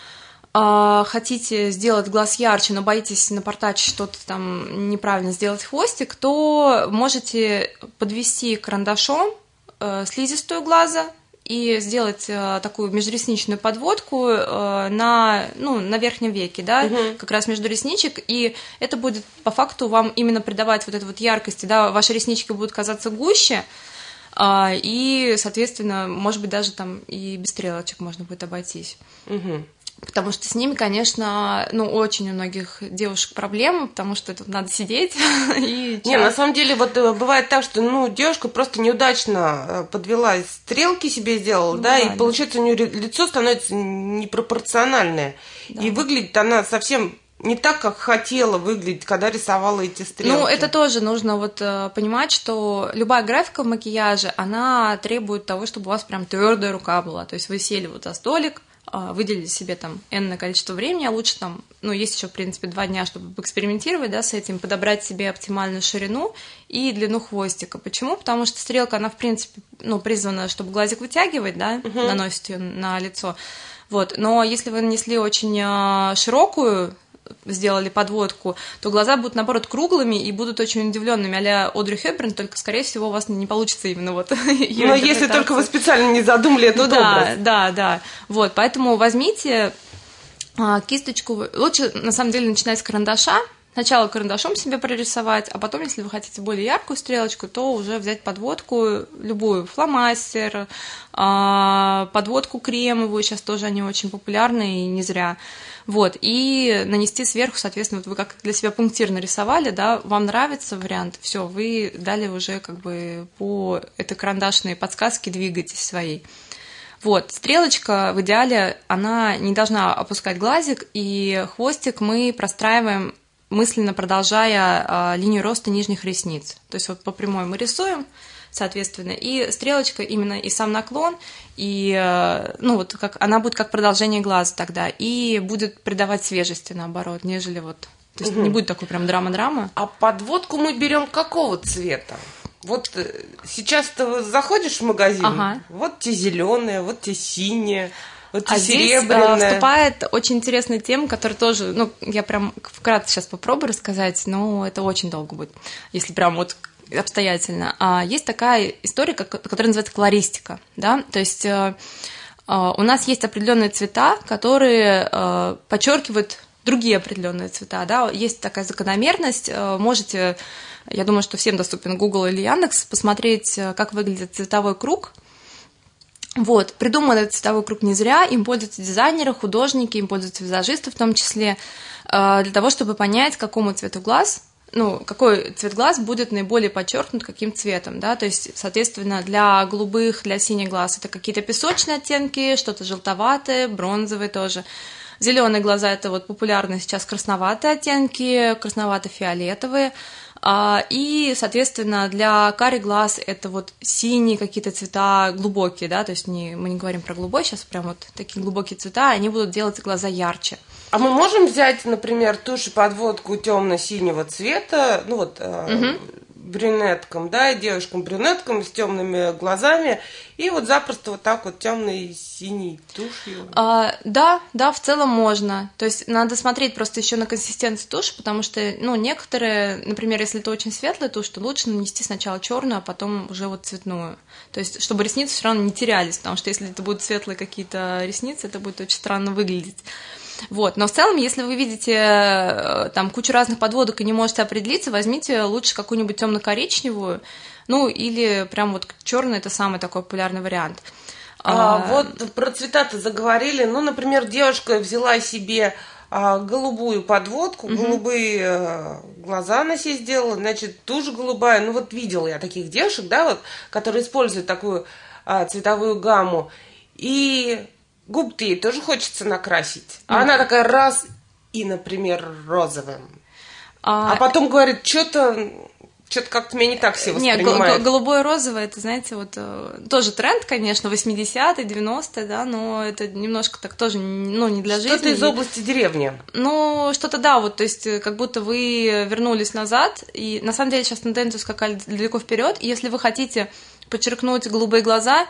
э, хотите сделать глаз ярче, но боитесь напортачить что-то там неправильно, сделать хвостик, то можете подвести карандашом э, слизистую глаза и сделать э, такую межресничную подводку э, на, ну, на верхнем веке, да, угу. как раз между ресничек, и это будет по факту вам именно придавать вот эту вот яркости, да, ваши реснички будут казаться гуще, э, и, соответственно, может быть, даже там и без стрелочек можно будет обойтись. Угу. Потому что с ними, конечно, ну, очень у многих девушек проблемы, потому что тут надо сидеть и... Не, на самом деле, вот бывает так, что, ну, девушка просто неудачно подвела стрелки себе сделала, ну, да, да, и, да. получается, у нее лицо становится непропорциональное, да. и выглядит она совсем... не так, как хотела выглядеть, когда рисовала эти стрелки. Ну, это тоже нужно вот понимать, что любая графика в макияже, она требует того, чтобы у вас прям твердая рука была. То есть вы сели вот за столик, выделили себе там энное количество времени, а лучше там, ну, есть еще, в принципе, два дня, чтобы поэкспериментировать, да, с этим, подобрать себе оптимальную ширину и длину хвостика. Почему? Потому что стрелка, она, в принципе, ну, призвана, чтобы глазик вытягивать, да, uh-huh. наносить ее на лицо. Вот. Но если вы нанесли очень широкую, сделали подводку, то глаза будут, наоборот, круглыми и будут очень удивленными, а-ля Одри Хёбберн, только, скорее всего, у вас не получится именно вот ее Но если только вы специально не задумали этот ну, образ. Да, да, да. Вот, поэтому возьмите а, кисточку. Лучше, на самом деле, начинать с карандаша. Сначала карандашом себе прорисовать, а потом, если вы хотите более яркую стрелочку, то уже взять подводку, любую, фломастер, а, подводку кремовую, сейчас тоже они очень популярны и не зря. Вот, и нанести сверху, соответственно, вот вы как для себя пунктир нарисовали, да, вам нравится вариант, все, вы далее уже как бы по этой карандашной подсказке двигаетесь своей. Вот, стрелочка в идеале, она не должна опускать глазик, и хвостик мы простраиваем, мысленно продолжая а, линию роста нижних ресниц. То есть вот по прямой мы рисуем, соответственно, и стрелочка именно и сам наклон, и, ну, вот как, она будет как продолжение глаза тогда, и будет придавать свежести, наоборот, нежели вот, то есть угу. не будет такой прям драма-драма. А подводку мы берем какого цвета? Вот сейчас ты заходишь в магазин, ага. вот те зеленые, вот те синие, вот те а серебряные. Здесь вступает очень интересная тема, которая тоже, ну, я прям вкратце сейчас попробую рассказать, но это очень долго будет, если прям вот обстоятельно. А есть такая история, которая называется колористика, да, то есть э, э, у нас есть определенные цвета, которые э, подчеркивают другие определенные цвета, да, есть такая закономерность, э, можете, я думаю, что всем доступен Google или Яндекс, посмотреть, как выглядит цветовой круг. Вот, придуман этот цветовой круг не зря, им пользуются дизайнеры, художники, им пользуются визажисты в том числе, э, для того, чтобы понять, какому цвету глаз, ну, какой цвет глаз будет наиболее подчеркнут каким цветом, да, то есть, соответственно, для голубых, для синих глаз это какие-то песочные оттенки, что-то желтоватое, бронзовые тоже. Зеленые глаза это вот популярные сейчас красноватые оттенки, красновато-фиолетовые. И, соответственно, для карих глаз это вот синие какие-то цвета глубокие, да, то есть не, мы не говорим про голубой, сейчас прям вот такие глубокие цвета, они будут делать глаза ярче. А мы можем взять, например, тушь и подводку темно-синего цвета, ну вот угу. брюнеткам, да, и девушкам-брюнеткам с темными глазами, и вот запросто вот так вот темной синей тушью. А, да, да, в целом можно. То есть надо смотреть просто еще на консистенцию туши, потому что, ну, некоторые, например, если это очень светлая тушь, то лучше нанести сначала черную, а потом уже вот цветную. То есть, чтобы ресницы все равно не терялись, потому что если это будут светлые какие-то ресницы, это будет очень странно выглядеть. Вот. Но в целом, если вы видите там кучу разных подводок и не можете определиться, возьмите лучше какую-нибудь темно-коричневую, ну или прям вот черный, это самый такой популярный вариант. А, а, вот про цвета-то заговорили. Ну, например, девушка взяла себе а, голубую подводку, угу. голубые а, глаза она себе сделала, значит, тушь голубая. Ну, вот видела я таких девушек, да, вот, которые используют такую а, цветовую гамму. И губы-то ей тоже хочется накрасить. А mm. она такая раз и, например, розовым. А, а потом говорит, что-то что-то как-то меня не так все воспринимают. Нет, голубое розовое, это, знаете, вот тоже тренд, конечно, восьмидесятые, девяностые, да, но это немножко так тоже, ну, не для жизни. Что-то из области деревни. Ну, что-то да, вот, то есть как будто вы вернулись назад, и на самом деле сейчас тенденцию скакали далеко вперед, и если вы хотите подчеркнуть голубые глаза,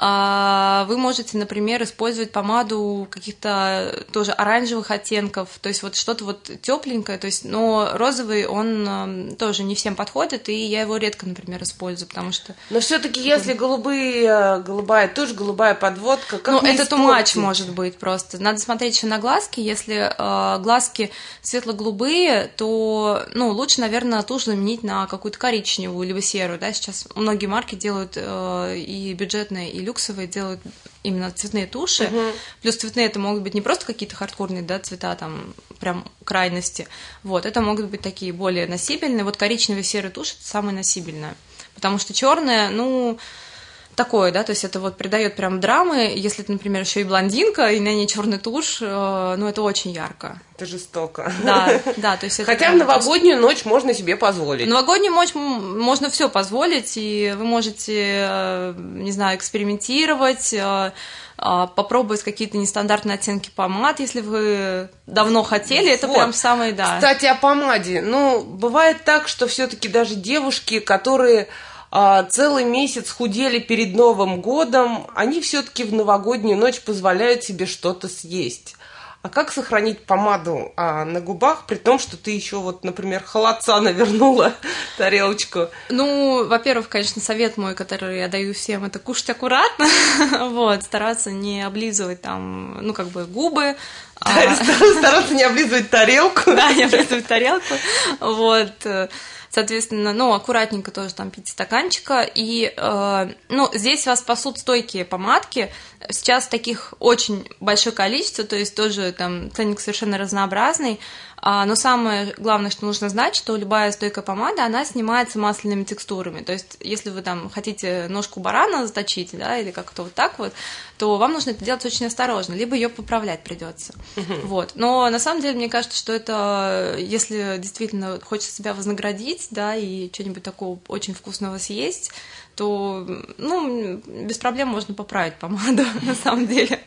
вы можете, например, использовать помаду каких-то тоже оранжевых оттенков, то есть вот что-то вот тепленькое, то есть, но розовый он тоже не всем подходит, и я его редко, например, использую, потому что... Но все-таки если голубые, голубая тушь, голубая подводка, как ну, это too much может быть просто. Надо смотреть еще на глазки. Если э, глазки светло-голубые, то, ну, лучше, наверное, тушь заменить на какую-то коричневую либо серую, да, сейчас многие марки делают э, и бюджетные, и люксовые делают именно цветные туши. Угу. Плюс цветные это могут быть не просто какие-то хардкорные, да, цвета там прям крайности. Вот, это могут быть такие более носибельные. Вот коричневая и серая тушь это самая носибельная. Потому что черная, ну, такое, да, то есть это вот придает прям драмы, если ты, например, еще и блондинка, и на ней черный тушь, э, ну, это очень ярко. Это жестоко. Да, да, то есть это... Хотя в новогоднюю ночь можно себе позволить. В новогоднюю ночь можно все позволить, и вы можете, не знаю, экспериментировать, попробовать какие-то нестандартные оттенки помад, если вы давно хотели, это вот. Прям самое, да. Кстати, о помаде. Ну, бывает так, что все-таки даже девушки, которые а, целый месяц худели перед Новым годом, они все-таки в новогоднюю ночь позволяют себе что-то съесть. А как сохранить помаду а, на губах, при том, что ты еще вот, например, холодца навернула тарелочку? Ну, во-первых, конечно, совет мой, который я даю всем, это кушать аккуратно, вот, стараться не облизывать там, ну, как бы губы. Стараться не облизывать тарелку. Да, не облизывать тарелку, вот. Соответственно, ну, аккуратненько тоже там пить стаканчика. И, э, ну, здесь вас спасут стойкие помадки. Сейчас таких очень большое количество, то есть тоже там ценник совершенно разнообразный. А, но самое главное, что нужно знать, что любая стойкая помада, она снимается масляными текстурами. То есть, если вы там хотите ножку барана заточить, да, или как-то вот так вот, то вам нужно это делать очень осторожно, либо ее поправлять придется. Uh-huh. Вот. Но на самом деле, мне кажется, что это, если действительно хочется себя вознаградить, да, и что-нибудь такого очень вкусного съесть, то, ну, без проблем можно поправить помаду, на самом деле.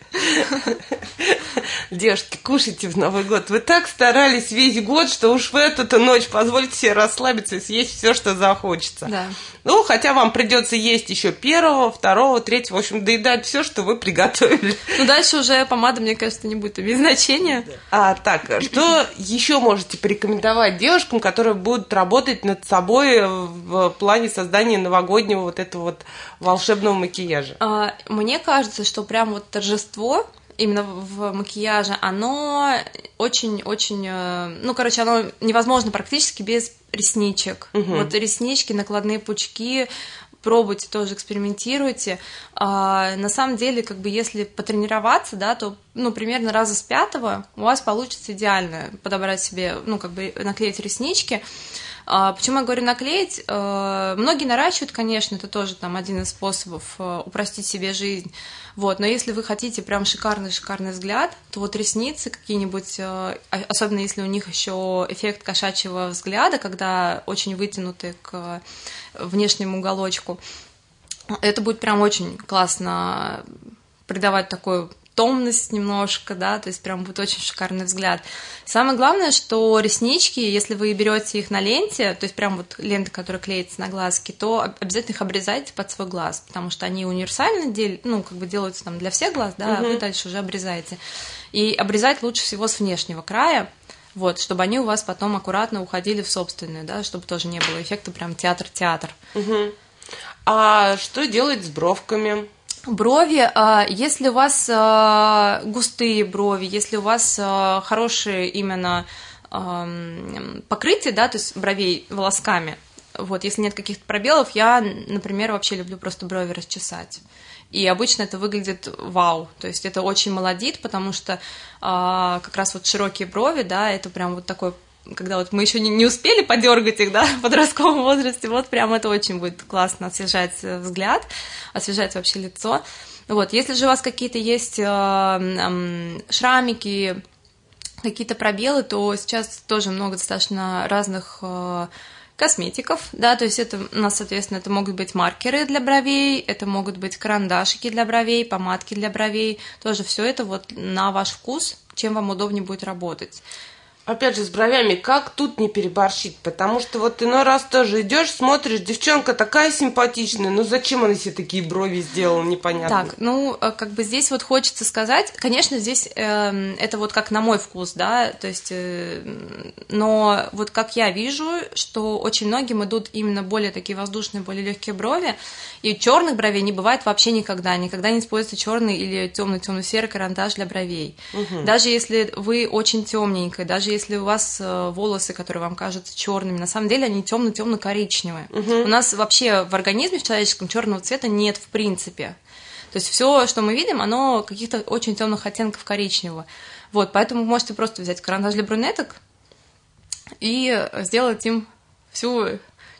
Девушки, кушайте в Новый год. Вы так старались весь год, что уж в эту-то ночь позвольте себе расслабиться и съесть все, что захочется. Да. Ну, хотя вам придется есть еще первого, второго, третьего, в общем, доедать все, что вы приготовили. Ну, дальше уже помада, мне кажется, не будет иметь значения. А, так, что еще можете порекомендовать девушкам, которые будут работать над собой в плане создания новогоднего вот этого вот волшебного макияжа? А, мне кажется, что прям вот торжество именно в макияже, оно очень-очень, ну, короче, оно невозможно практически без ресничек. Угу. Вот реснички, накладные пучки, пробуйте тоже, экспериментируйте. А, на самом деле, как бы, если потренироваться, да, то, ну, примерно раза с пятого у вас получится идеально подобрать себе, ну, как бы, наклеить реснички. А, почему я говорю наклеить? А, многие наращивают, конечно, это тоже там один из способов а, упростить себе жизнь. Вот, но если вы хотите прям шикарный-шикарный взгляд, то вот ресницы какие-нибудь, а, особенно если у них еще эффект кошачьего взгляда, когда очень вытянуты к внешнему уголочку, это будет прям очень классно придавать такой томность немножко, да, то есть прям будет очень шикарный взгляд. Самое главное, что реснички, если вы берете их на ленте, то есть прям вот лента, которая клеится на глазки, то обязательно их обрезайте под свой глаз, потому что они универсально дел... ну, как бы делаются там для всех глаз, да, угу. А вы дальше уже обрезаете. И обрезать лучше всего с внешнего края, вот, чтобы они у вас потом аккуратно уходили в собственные, да, чтобы тоже не было эффекта прям театр-театр. Угу. А что делать с бровками? Брови, если у вас густые брови, если у вас хорошие именно покрытие, да, то есть бровей волосками, вот, если нет каких-то пробелов, я, например, вообще люблю просто брови расчесать. И обычно это выглядит вау, то есть это очень молодит, потому что как раз вот широкие брови, да, это прям вот такой, когда вот мы еще не, не успели подергать их, да, в подростковом возрасте, вот прям это очень будет классно освежать взгляд, освежать вообще лицо. Вот, если же у вас какие-то есть э, э, шрамики, какие-то пробелы, то сейчас тоже много достаточно разных э, косметиков, да, то есть это у нас, соответственно, это могут быть маркеры для бровей, это могут быть карандашики для бровей, помадки для бровей, тоже все это вот на ваш вкус, чем вам удобнее будет работать. Опять же, с бровями, как тут не переборщить? Потому что вот иной раз тоже идешь, смотришь, девчонка такая симпатичная, ну зачем она себе такие брови сделала, непонятно. Так, ну, как бы здесь вот хочется сказать, конечно, здесь э, это вот как на мой вкус, да, то есть, э, но вот как я вижу, что очень многим идут именно более такие воздушные, более легкие брови, и черных бровей не бывает вообще никогда, никогда не используется черный или темно-темно-серый карандаш для бровей. Угу. Даже если вы очень темненькая, даже если у вас волосы, которые вам кажутся черными, на самом деле они темно-темно-коричневые. Угу. У нас вообще в организме в человеческом черного цвета нет в принципе. То есть все, что мы видим, оно каких-то очень темных оттенков коричневого. Вот, поэтому вы можете просто взять карандаш для брюнеток и сделать им всю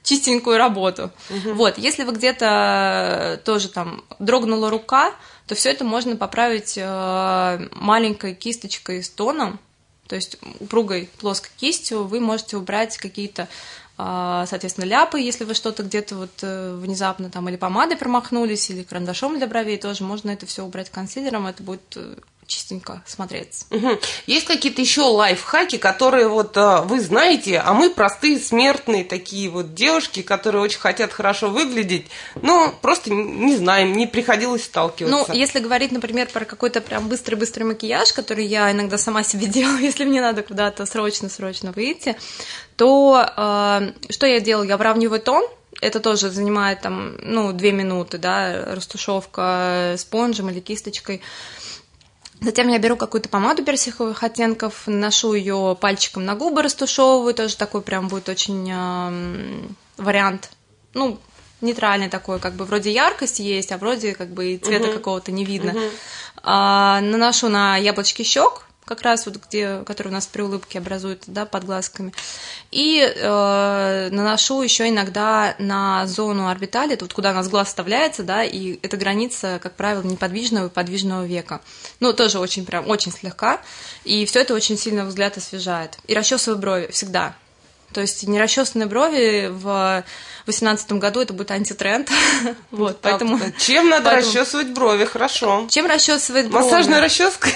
чистенькую работу. Угу. Вот, если вы где-то тоже там дрогнула рука, то все это можно поправить маленькой кисточкой с тоном, то есть упругой плоской кистью вы можете убрать какие-то, соответственно, ляпы, если вы что-то где-то вот внезапно там или помадой промахнулись, или карандашом для бровей, тоже можно это все убрать консилером, это будет чистенько смотреться. Угу. Есть какие-то еще лайфхаки, которые вот а, вы знаете, а мы простые смертные такие вот девушки, которые очень хотят хорошо выглядеть, но просто не знаем, не приходилось сталкиваться. Ну, если говорить, например, про какой-то прям быстрый-быстрый макияж, который я иногда сама себе делаю, если мне надо куда-то срочно-срочно выйти, то э, что я делаю? Я выравниваю тон. Это тоже занимает там, ну, две минуты, да, растушевка спонжем или кисточкой. Затем я беру какую-то помаду персиковых оттенков, наношу ее пальчиком на губы, растушевываю, тоже такой прям будет очень э, вариант, ну, нейтральный такой, как бы вроде яркость есть, а вроде как бы и цвета uh-huh. какого-то не видно. Uh-huh. А, наношу на яблочки щек, как раз вот где, которые у нас при улыбке образуются, да, под глазками, и э, наношу еще иногда на зону орбитали, тут куда у нас глаз вставляется, да, и это граница, как правило, неподвижного и подвижного века. Ну, тоже очень прям, очень слегка, и все это очень сильно взгляд освежает. И расчесываю брови всегда. То есть нерасчесанные брови в восемнадцатом году это будет антитренд. Вот, поэтому... Чем надо расчесывать брови? Хорошо. Чем расчесывать брови? Массажной расческой?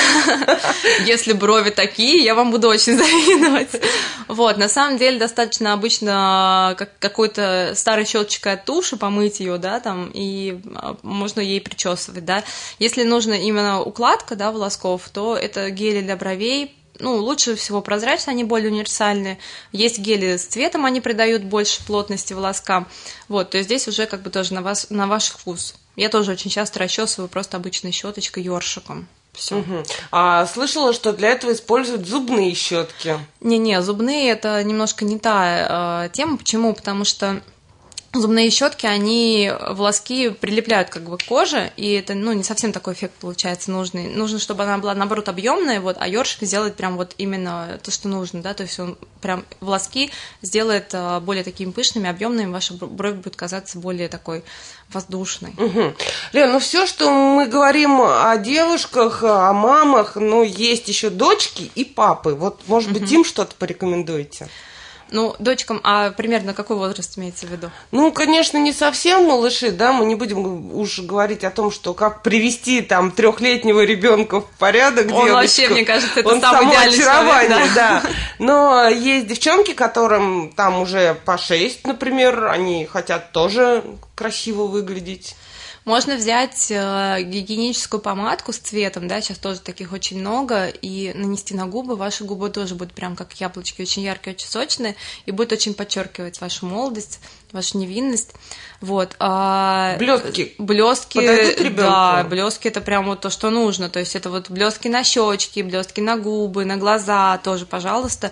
Если брови такие, я вам буду очень завидовать. Вот, на самом деле достаточно обычно как какой-то старой щеточкой от туши помыть ее, да, там, и можно ей причесывать, да. Если нужна именно укладка, да, волосков, то это гели для бровей. Ну, лучше всего прозрачные, они более универсальные. Есть гели с цветом, они придают больше плотности волоскам. Вот, то есть здесь уже как бы тоже на, вас, на ваш вкус. Я тоже очень часто расчесываю просто обычной щеточкой, ёршиком. Все. Угу. А слышала, что для этого используют зубные щетки. Не-не, зубные это немножко не та э, тема. Почему? Потому что зубные щетки, они волоски прилепляют как бы к коже, и это, ну, не совсем такой эффект получается нужный. Нужно, чтобы она была, наоборот, объемная, вот, а ёршик сделает прям вот именно то, что нужно, да, то есть он прям волоски сделает более такими пышными, объемными, ваша бровь будет казаться более такой воздушной. Угу. Лен, ну все, что мы говорим о девушках, о мамах, ну, есть еще дочки и папы. Вот, может быть, угу. им что-то порекомендуете? Ну, дочкам, а примерно какой возраст имеется в виду? Ну, конечно, не совсем малыши, да, мы не будем уж говорить о том, что как привести там трехлетнего ребенка в порядок. Он девочку. Вообще, мне кажется, это Он самый идеальный человек, да. да. Но есть девчонки, которым там уже по шесть, например, они хотят тоже красиво выглядеть. Можно взять э, гигиеническую помадку с цветом, да, сейчас тоже таких очень много, и нанести на губы. Ваши губы тоже будут прям как яблочки, очень яркие, очень сочные, и будет очень подчеркивать вашу молодость, вашу невинность. Вот. А блестки. Блестки. Подойдут ребенку? Да, блестки это прям вот то, что нужно. То есть это вот блестки на щечки, блестки на губы, на глаза тоже, пожалуйста.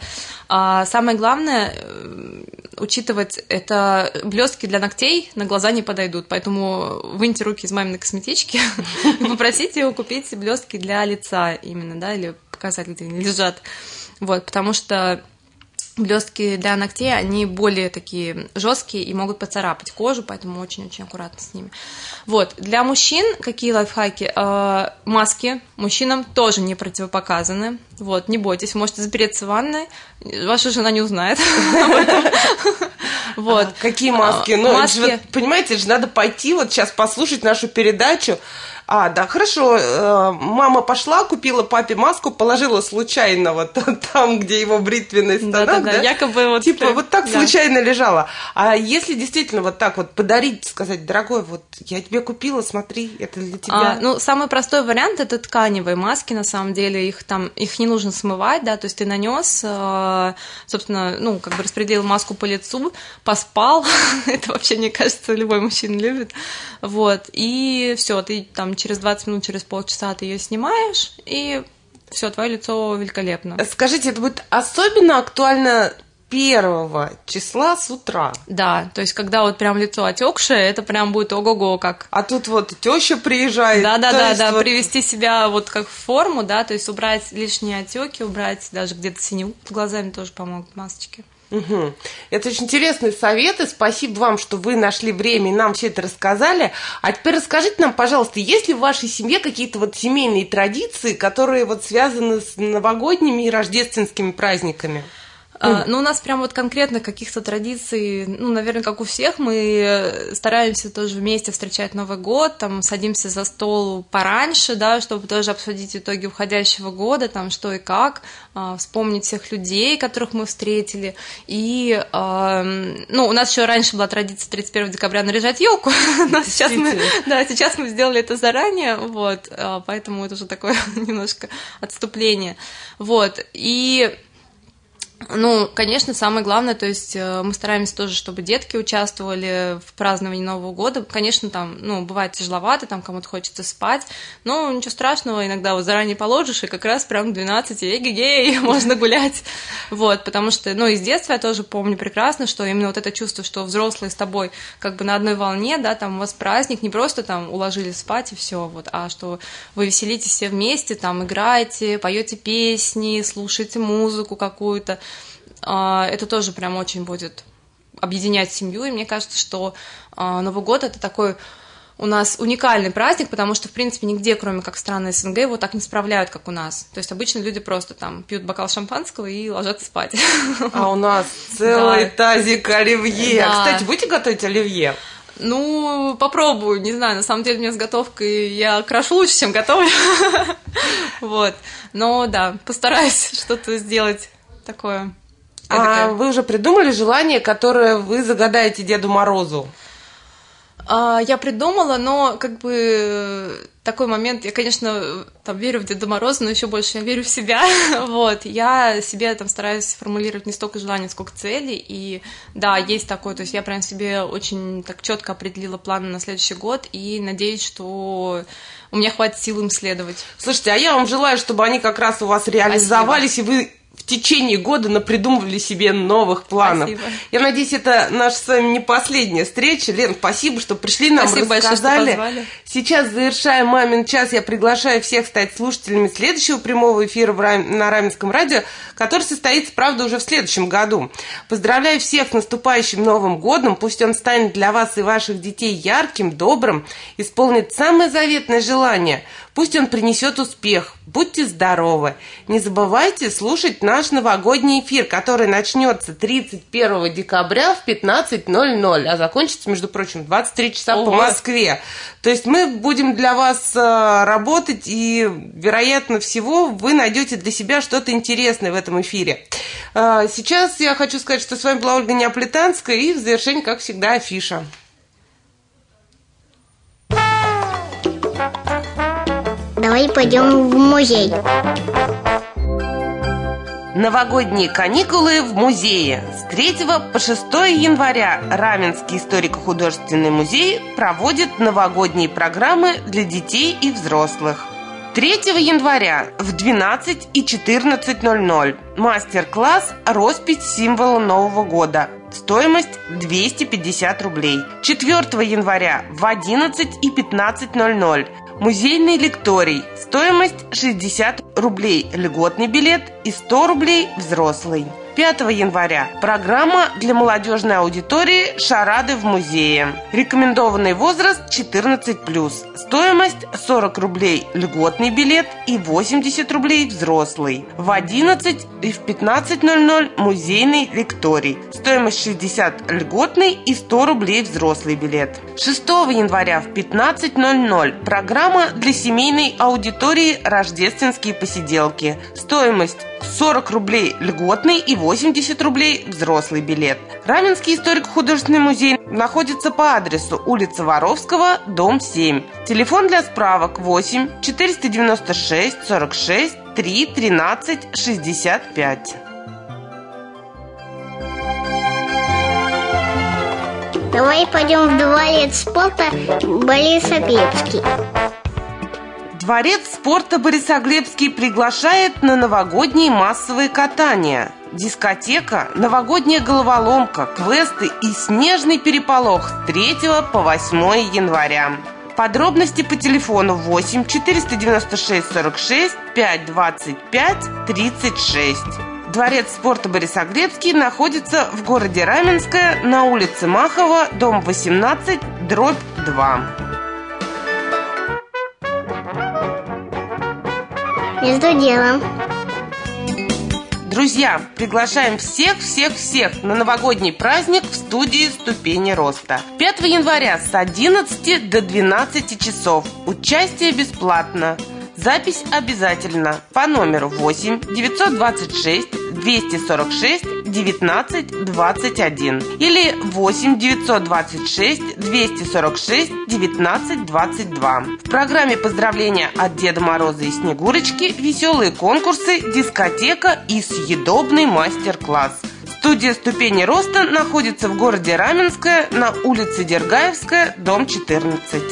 А самое главное учитывать, это блестки для ногтей на глаза не подойдут, поэтому выньте руки из маминой косметички и попросите его купить блестки для лица именно, да, или показать, где они лежат. Вот, потому что блестки для ногтей, они более такие жесткие и могут поцарапать кожу, поэтому очень-очень аккуратно с ними. Вот. Для мужчин какие лайфхаки? Э, маски мужчинам тоже не противопоказаны. Вот, не бойтесь, можете запереться в ванной, ваша жена не узнает об этом. Вот. Какие маски? Ну, понимаете, же надо пойти вот сейчас послушать нашу передачу. А, да, хорошо, мама пошла, купила папе маску, положила случайно вот там, где его бритвенный станок, да? Да, да, якобы вот... Типа вот так да. случайно лежала. А если действительно вот так вот подарить, сказать, дорогой, вот я тебе купила, смотри, это для тебя. А, ну, самый простой вариант – это тканевые маски, на самом деле, их там, их не нужно смывать, да, то есть ты нанес, собственно, ну, как бы распределил маску по лицу, поспал, это вообще, мне кажется, любой мужчина любит, вот, и все, ты там через двадцать минут, через полчаса ты ее снимаешь, и все, твое лицо великолепно. Скажите, это будет особенно актуально первого числа с утра? Да, то есть когда вот прям лицо отекшее, это прям будет ого-го как. А тут вот теща приезжает. Да, да, да, да, вот... привести себя вот как в форму, да, то есть убрать лишние отеки, убрать даже где-то синеву под глазами тоже помогут масочки. Угу. Это очень интересные советы. Спасибо вам, что вы нашли время и нам все это рассказали. А теперь расскажите нам, пожалуйста, есть ли в вашей семье какие-то вот семейные традиции, которые вот связаны с новогодними и рождественскими праздниками? Uh, ну, у нас прям вот конкретно каких-то традиций, ну, наверное, как у всех, мы стараемся тоже вместе встречать Новый год, там, садимся за стол пораньше, да, чтобы тоже обсудить итоги уходящего года, там, что и как, uh, вспомнить всех людей, которых мы встретили, и, uh, ну, у нас еще раньше была традиция тридцать первого декабря наряжать елку, но сейчас мы, да, сейчас мы сделали это заранее, вот, uh, поэтому это уже такое немножко отступление, вот, и... Ну, конечно, самое главное, то есть мы стараемся тоже, чтобы детки участвовали в праздновании Нового года. Конечно, там, ну, бывает тяжеловато, там кому-то хочется спать, но ничего страшного, иногда вот заранее положишь, и как раз прям к двенадцати, эй-гей-гей, можно гулять, вот, потому что, ну, из детства я тоже помню прекрасно, что именно вот это чувство, что взрослые с тобой как бы на одной волне, да, там у вас праздник, не просто там уложили спать и все, вот, а что вы веселитесь все вместе, там играете, поете песни, слушаете музыку какую-то. Это тоже прям очень будет объединять семью, и мне кажется, что Новый год – это такой у нас уникальный праздник, потому что, в принципе, нигде, кроме как страны СНГ, его так не справляют, как у нас. То есть обычно люди просто там пьют бокал шампанского и ложатся спать. А у нас целый тазик оливье. Кстати, будете готовить оливье? Ну, попробую, не знаю, на самом деле мне с готовкой я крашу лучше, чем готовлю. Вот, но да, постараюсь что-то сделать такое. А вы уже придумали желание, которое вы загадаете Деду Морозу? А, я придумала, но как бы такой момент, я, конечно, там верю в Деда Мороза, но еще больше я верю в себя. Вот, я себе там стараюсь формулировать не столько желаний, сколько целей. И да, есть такое, то есть я прям себе очень так четко определила планы на следующий год и надеюсь, что у меня хватит сил им следовать. Слушайте, а я вам желаю, чтобы они как раз у вас реализовались. Спасибо. И вы в течение года напридумывали себе новых планов. Спасибо. Я надеюсь, это наша с вами не последняя встреча. Лен, спасибо, что пришли, нам спасибо рассказали. Большое, что позвали. Сейчас, завершая «Мамин час», я приглашаю всех стать слушателями следующего прямого эфира на Раменском радио, который состоится, правда, уже в следующем году. Поздравляю всех с наступающим Новым годом. Пусть он станет для вас и ваших детей ярким, добрым, исполнит самое заветное желание. Пусть он принесет успех. Будьте здоровы. Не забывайте слушать наш новогодний эфир, который начнется тридцать первого декабря в пятнадцать ноль ноль, а закончится, между прочим, двадцать три часа Ого. По Москве. То есть мы будем для вас работать, и, вероятно всего, вы найдете для себя что-то интересное в этом эфире. Сейчас я хочу сказать, что с вами была Ольга Неаполитанская, и в завершении, как всегда, афиша. Давай пойдем в музей. Новогодние каникулы в музее. С третьего по шестое января Раменский историко-художественный музей проводит новогодние программы для детей и взрослых. третьего января в двенадцать и четырнадцать ноль ноль мастер-класс «Роспись символа Нового года». Стоимость двести пятьдесят рублей. четвёртого января в одиннадцать и пятнадцать ноль ноль музейный лекторий. Стоимость шестьдесят рублей льготный билет и сто рублей взрослый. пятого января программа для молодежной аудитории «Шарады в музее». Рекомендованный возраст четырнадцать плюс. Стоимость сорок рублей льготный билет и восемьдесят рублей взрослый. В одиннадцать и в пятнадцать ноль ноль музейный лекторий. Стоимость шестьдесят льготный и сто рублей взрослый билет. шестого января в пятнадцать ноль ноль программа для семейной аудитории «Рождественские посиделки». Стоимость сорок рублей льготный и восемьдесят рублей взрослый билет. Раменский историко-художественный музей находится по адресу улица Воровского, дом семь. Телефон для справок восемь четыреста девяносто шесть сорок шесть три тринадцать шестьдесят пять. Давай пойдем в дворец спорта Борисоглебский. Дворец спорта Борисоглебский приглашает на новогодние массовые катания. Дискотека, новогодняя головоломка, квесты и снежный переполох с третьего по восьмое января. Подробности по телефону восемь четыреста девяносто шесть сорок шесть пять двадцать пять тридцать шесть. Дворец спорта Борисоглебский находится в городе Раменское на улице Махова, дом восемнадцать, дробь два. Между делом. Друзья, приглашаем всех-всех-всех на новогодний праздник в студии «Ступени роста». пятого января с одиннадцати до двенадцати часов. Участие бесплатно. Запись обязательно по номеру восемь девятьсот двадцать шесть двести сорок шесть девятнадцать двадцать один или восемь девятьсот двадцать шесть двести сорок шесть девятнадцать двадцать два. В программе поздравления от Деда Мороза и Снегурочки, веселые конкурсы, дискотека и съедобный мастер-класс. Студия «Ступени роста» находится в городе Раменское на улице Дергаевская, дом четырнадцать.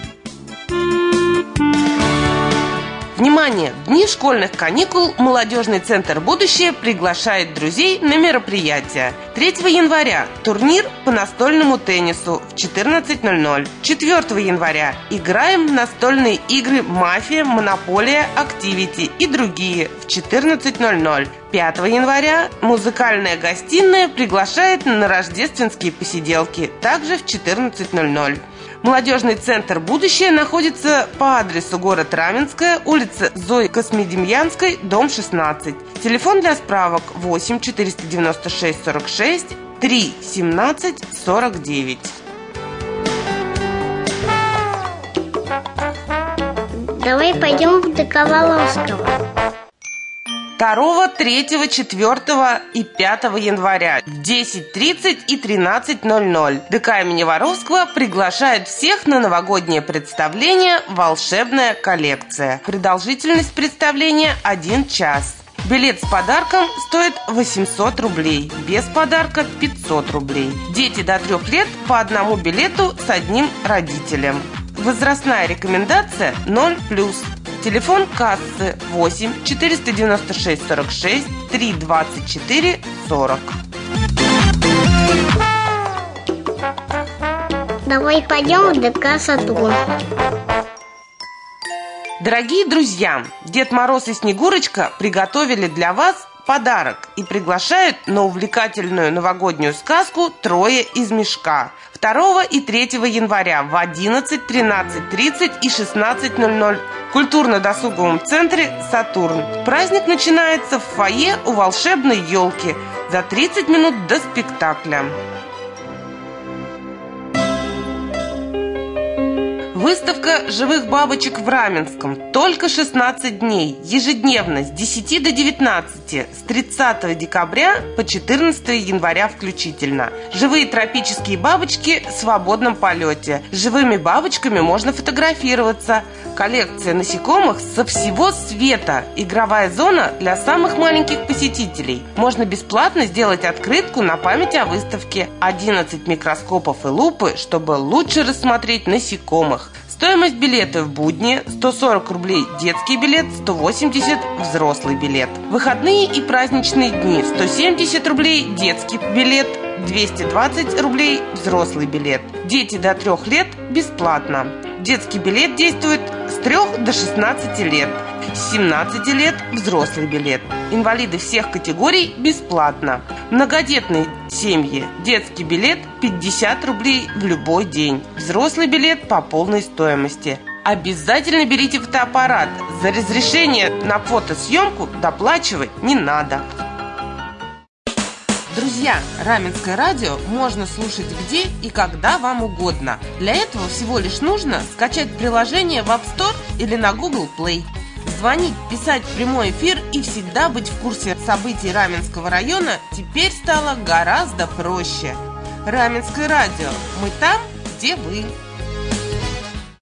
Внимание! В дни школьных каникул молодежный центр «Будущее» приглашает друзей на мероприятие. третьего января турнир по настольному теннису в четырнадцать ноль ноль. четвёртого января играем в настольные игры «Мафия», «Монополия», «Активити» и другие в четырнадцать ноль ноль. пятого января музыкальная гостиная приглашает на рождественские посиделки, также в четырнадцать ноль ноль. Молодежный центр «Будущее» находится по адресу город Раменское, улица Зои Космедемьянской, дом шестнадцать. Телефон для справок восемь четыреста девяносто шесть сорок шесть три семнадцать сорок девять. Давай пойдем в ДК Воловского. второго, третьего, четвёртого и пятого января в десять тридцать и тринадцать ноль ноль. ДК имени Воровского приглашает всех на новогоднее представление «Волшебная коллекция». Продолжительность представления – один час. Билет с подарком стоит восемьсот рублей, без подарка – пятьсот рублей. Дети до трех лет по одному билету с одним родителем. Возрастная рекомендация ноль плюс. Телефон кассы восемь четыреста девяносто шесть сорок шесть три двадцать четыре сорок. Давай пойдем в ДК Сатурн. Дорогие друзья, Дед Мороз и Снегурочка приготовили для вас подарок и приглашают на увлекательную новогоднюю сказку «Трое из мешка» второго и третьего января в одиннадцать, тринадцать тридцать и шестнадцать ноль ноль в культурно-досуговом центре «Сатурн». Праздник начинается в фойе у волшебной елки за тридцать минут до спектакля. Выставка живых бабочек в Раменском. Только шестнадцать дней. Ежедневно с десяти до девятнадцати. С тридцатого декабря по четырнадцатого января включительно. Живые тропические бабочки в свободном полете. С живыми бабочками можно фотографироваться. Коллекция насекомых со всего света. Игровая зона для самых маленьких посетителей. Можно бесплатно сделать открытку на память о выставке. одиннадцать микроскопов и лупы, чтобы лучше рассмотреть насекомых. Стоимость билета в будни сто сорок рублей детский билет, сто восемьдесят взрослый билет. Выходные и праздничные дни сто семьдесят рублей детский билет, двести двадцать рублей взрослый билет. Дети до трех лет бесплатно. Детский билет действует с трёх до шестнадцати лет. С семнадцати лет взрослый билет. Инвалиды всех категорий бесплатно. Многодетные семьи. Детский билет пятьдесят рублей в любой день. Взрослый билет по полной стоимости. Обязательно берите фотоаппарат. За разрешение на фотосъемку доплачивать не надо. Друзья, Раменское радио можно слушать где и когда вам угодно. Для этого всего лишь нужно скачать приложение в App Store или на Google Play. Звонить, писать в прямой эфир и всегда быть в курсе событий Раменского района теперь стало гораздо проще. Раменское радио. Мы там, где вы.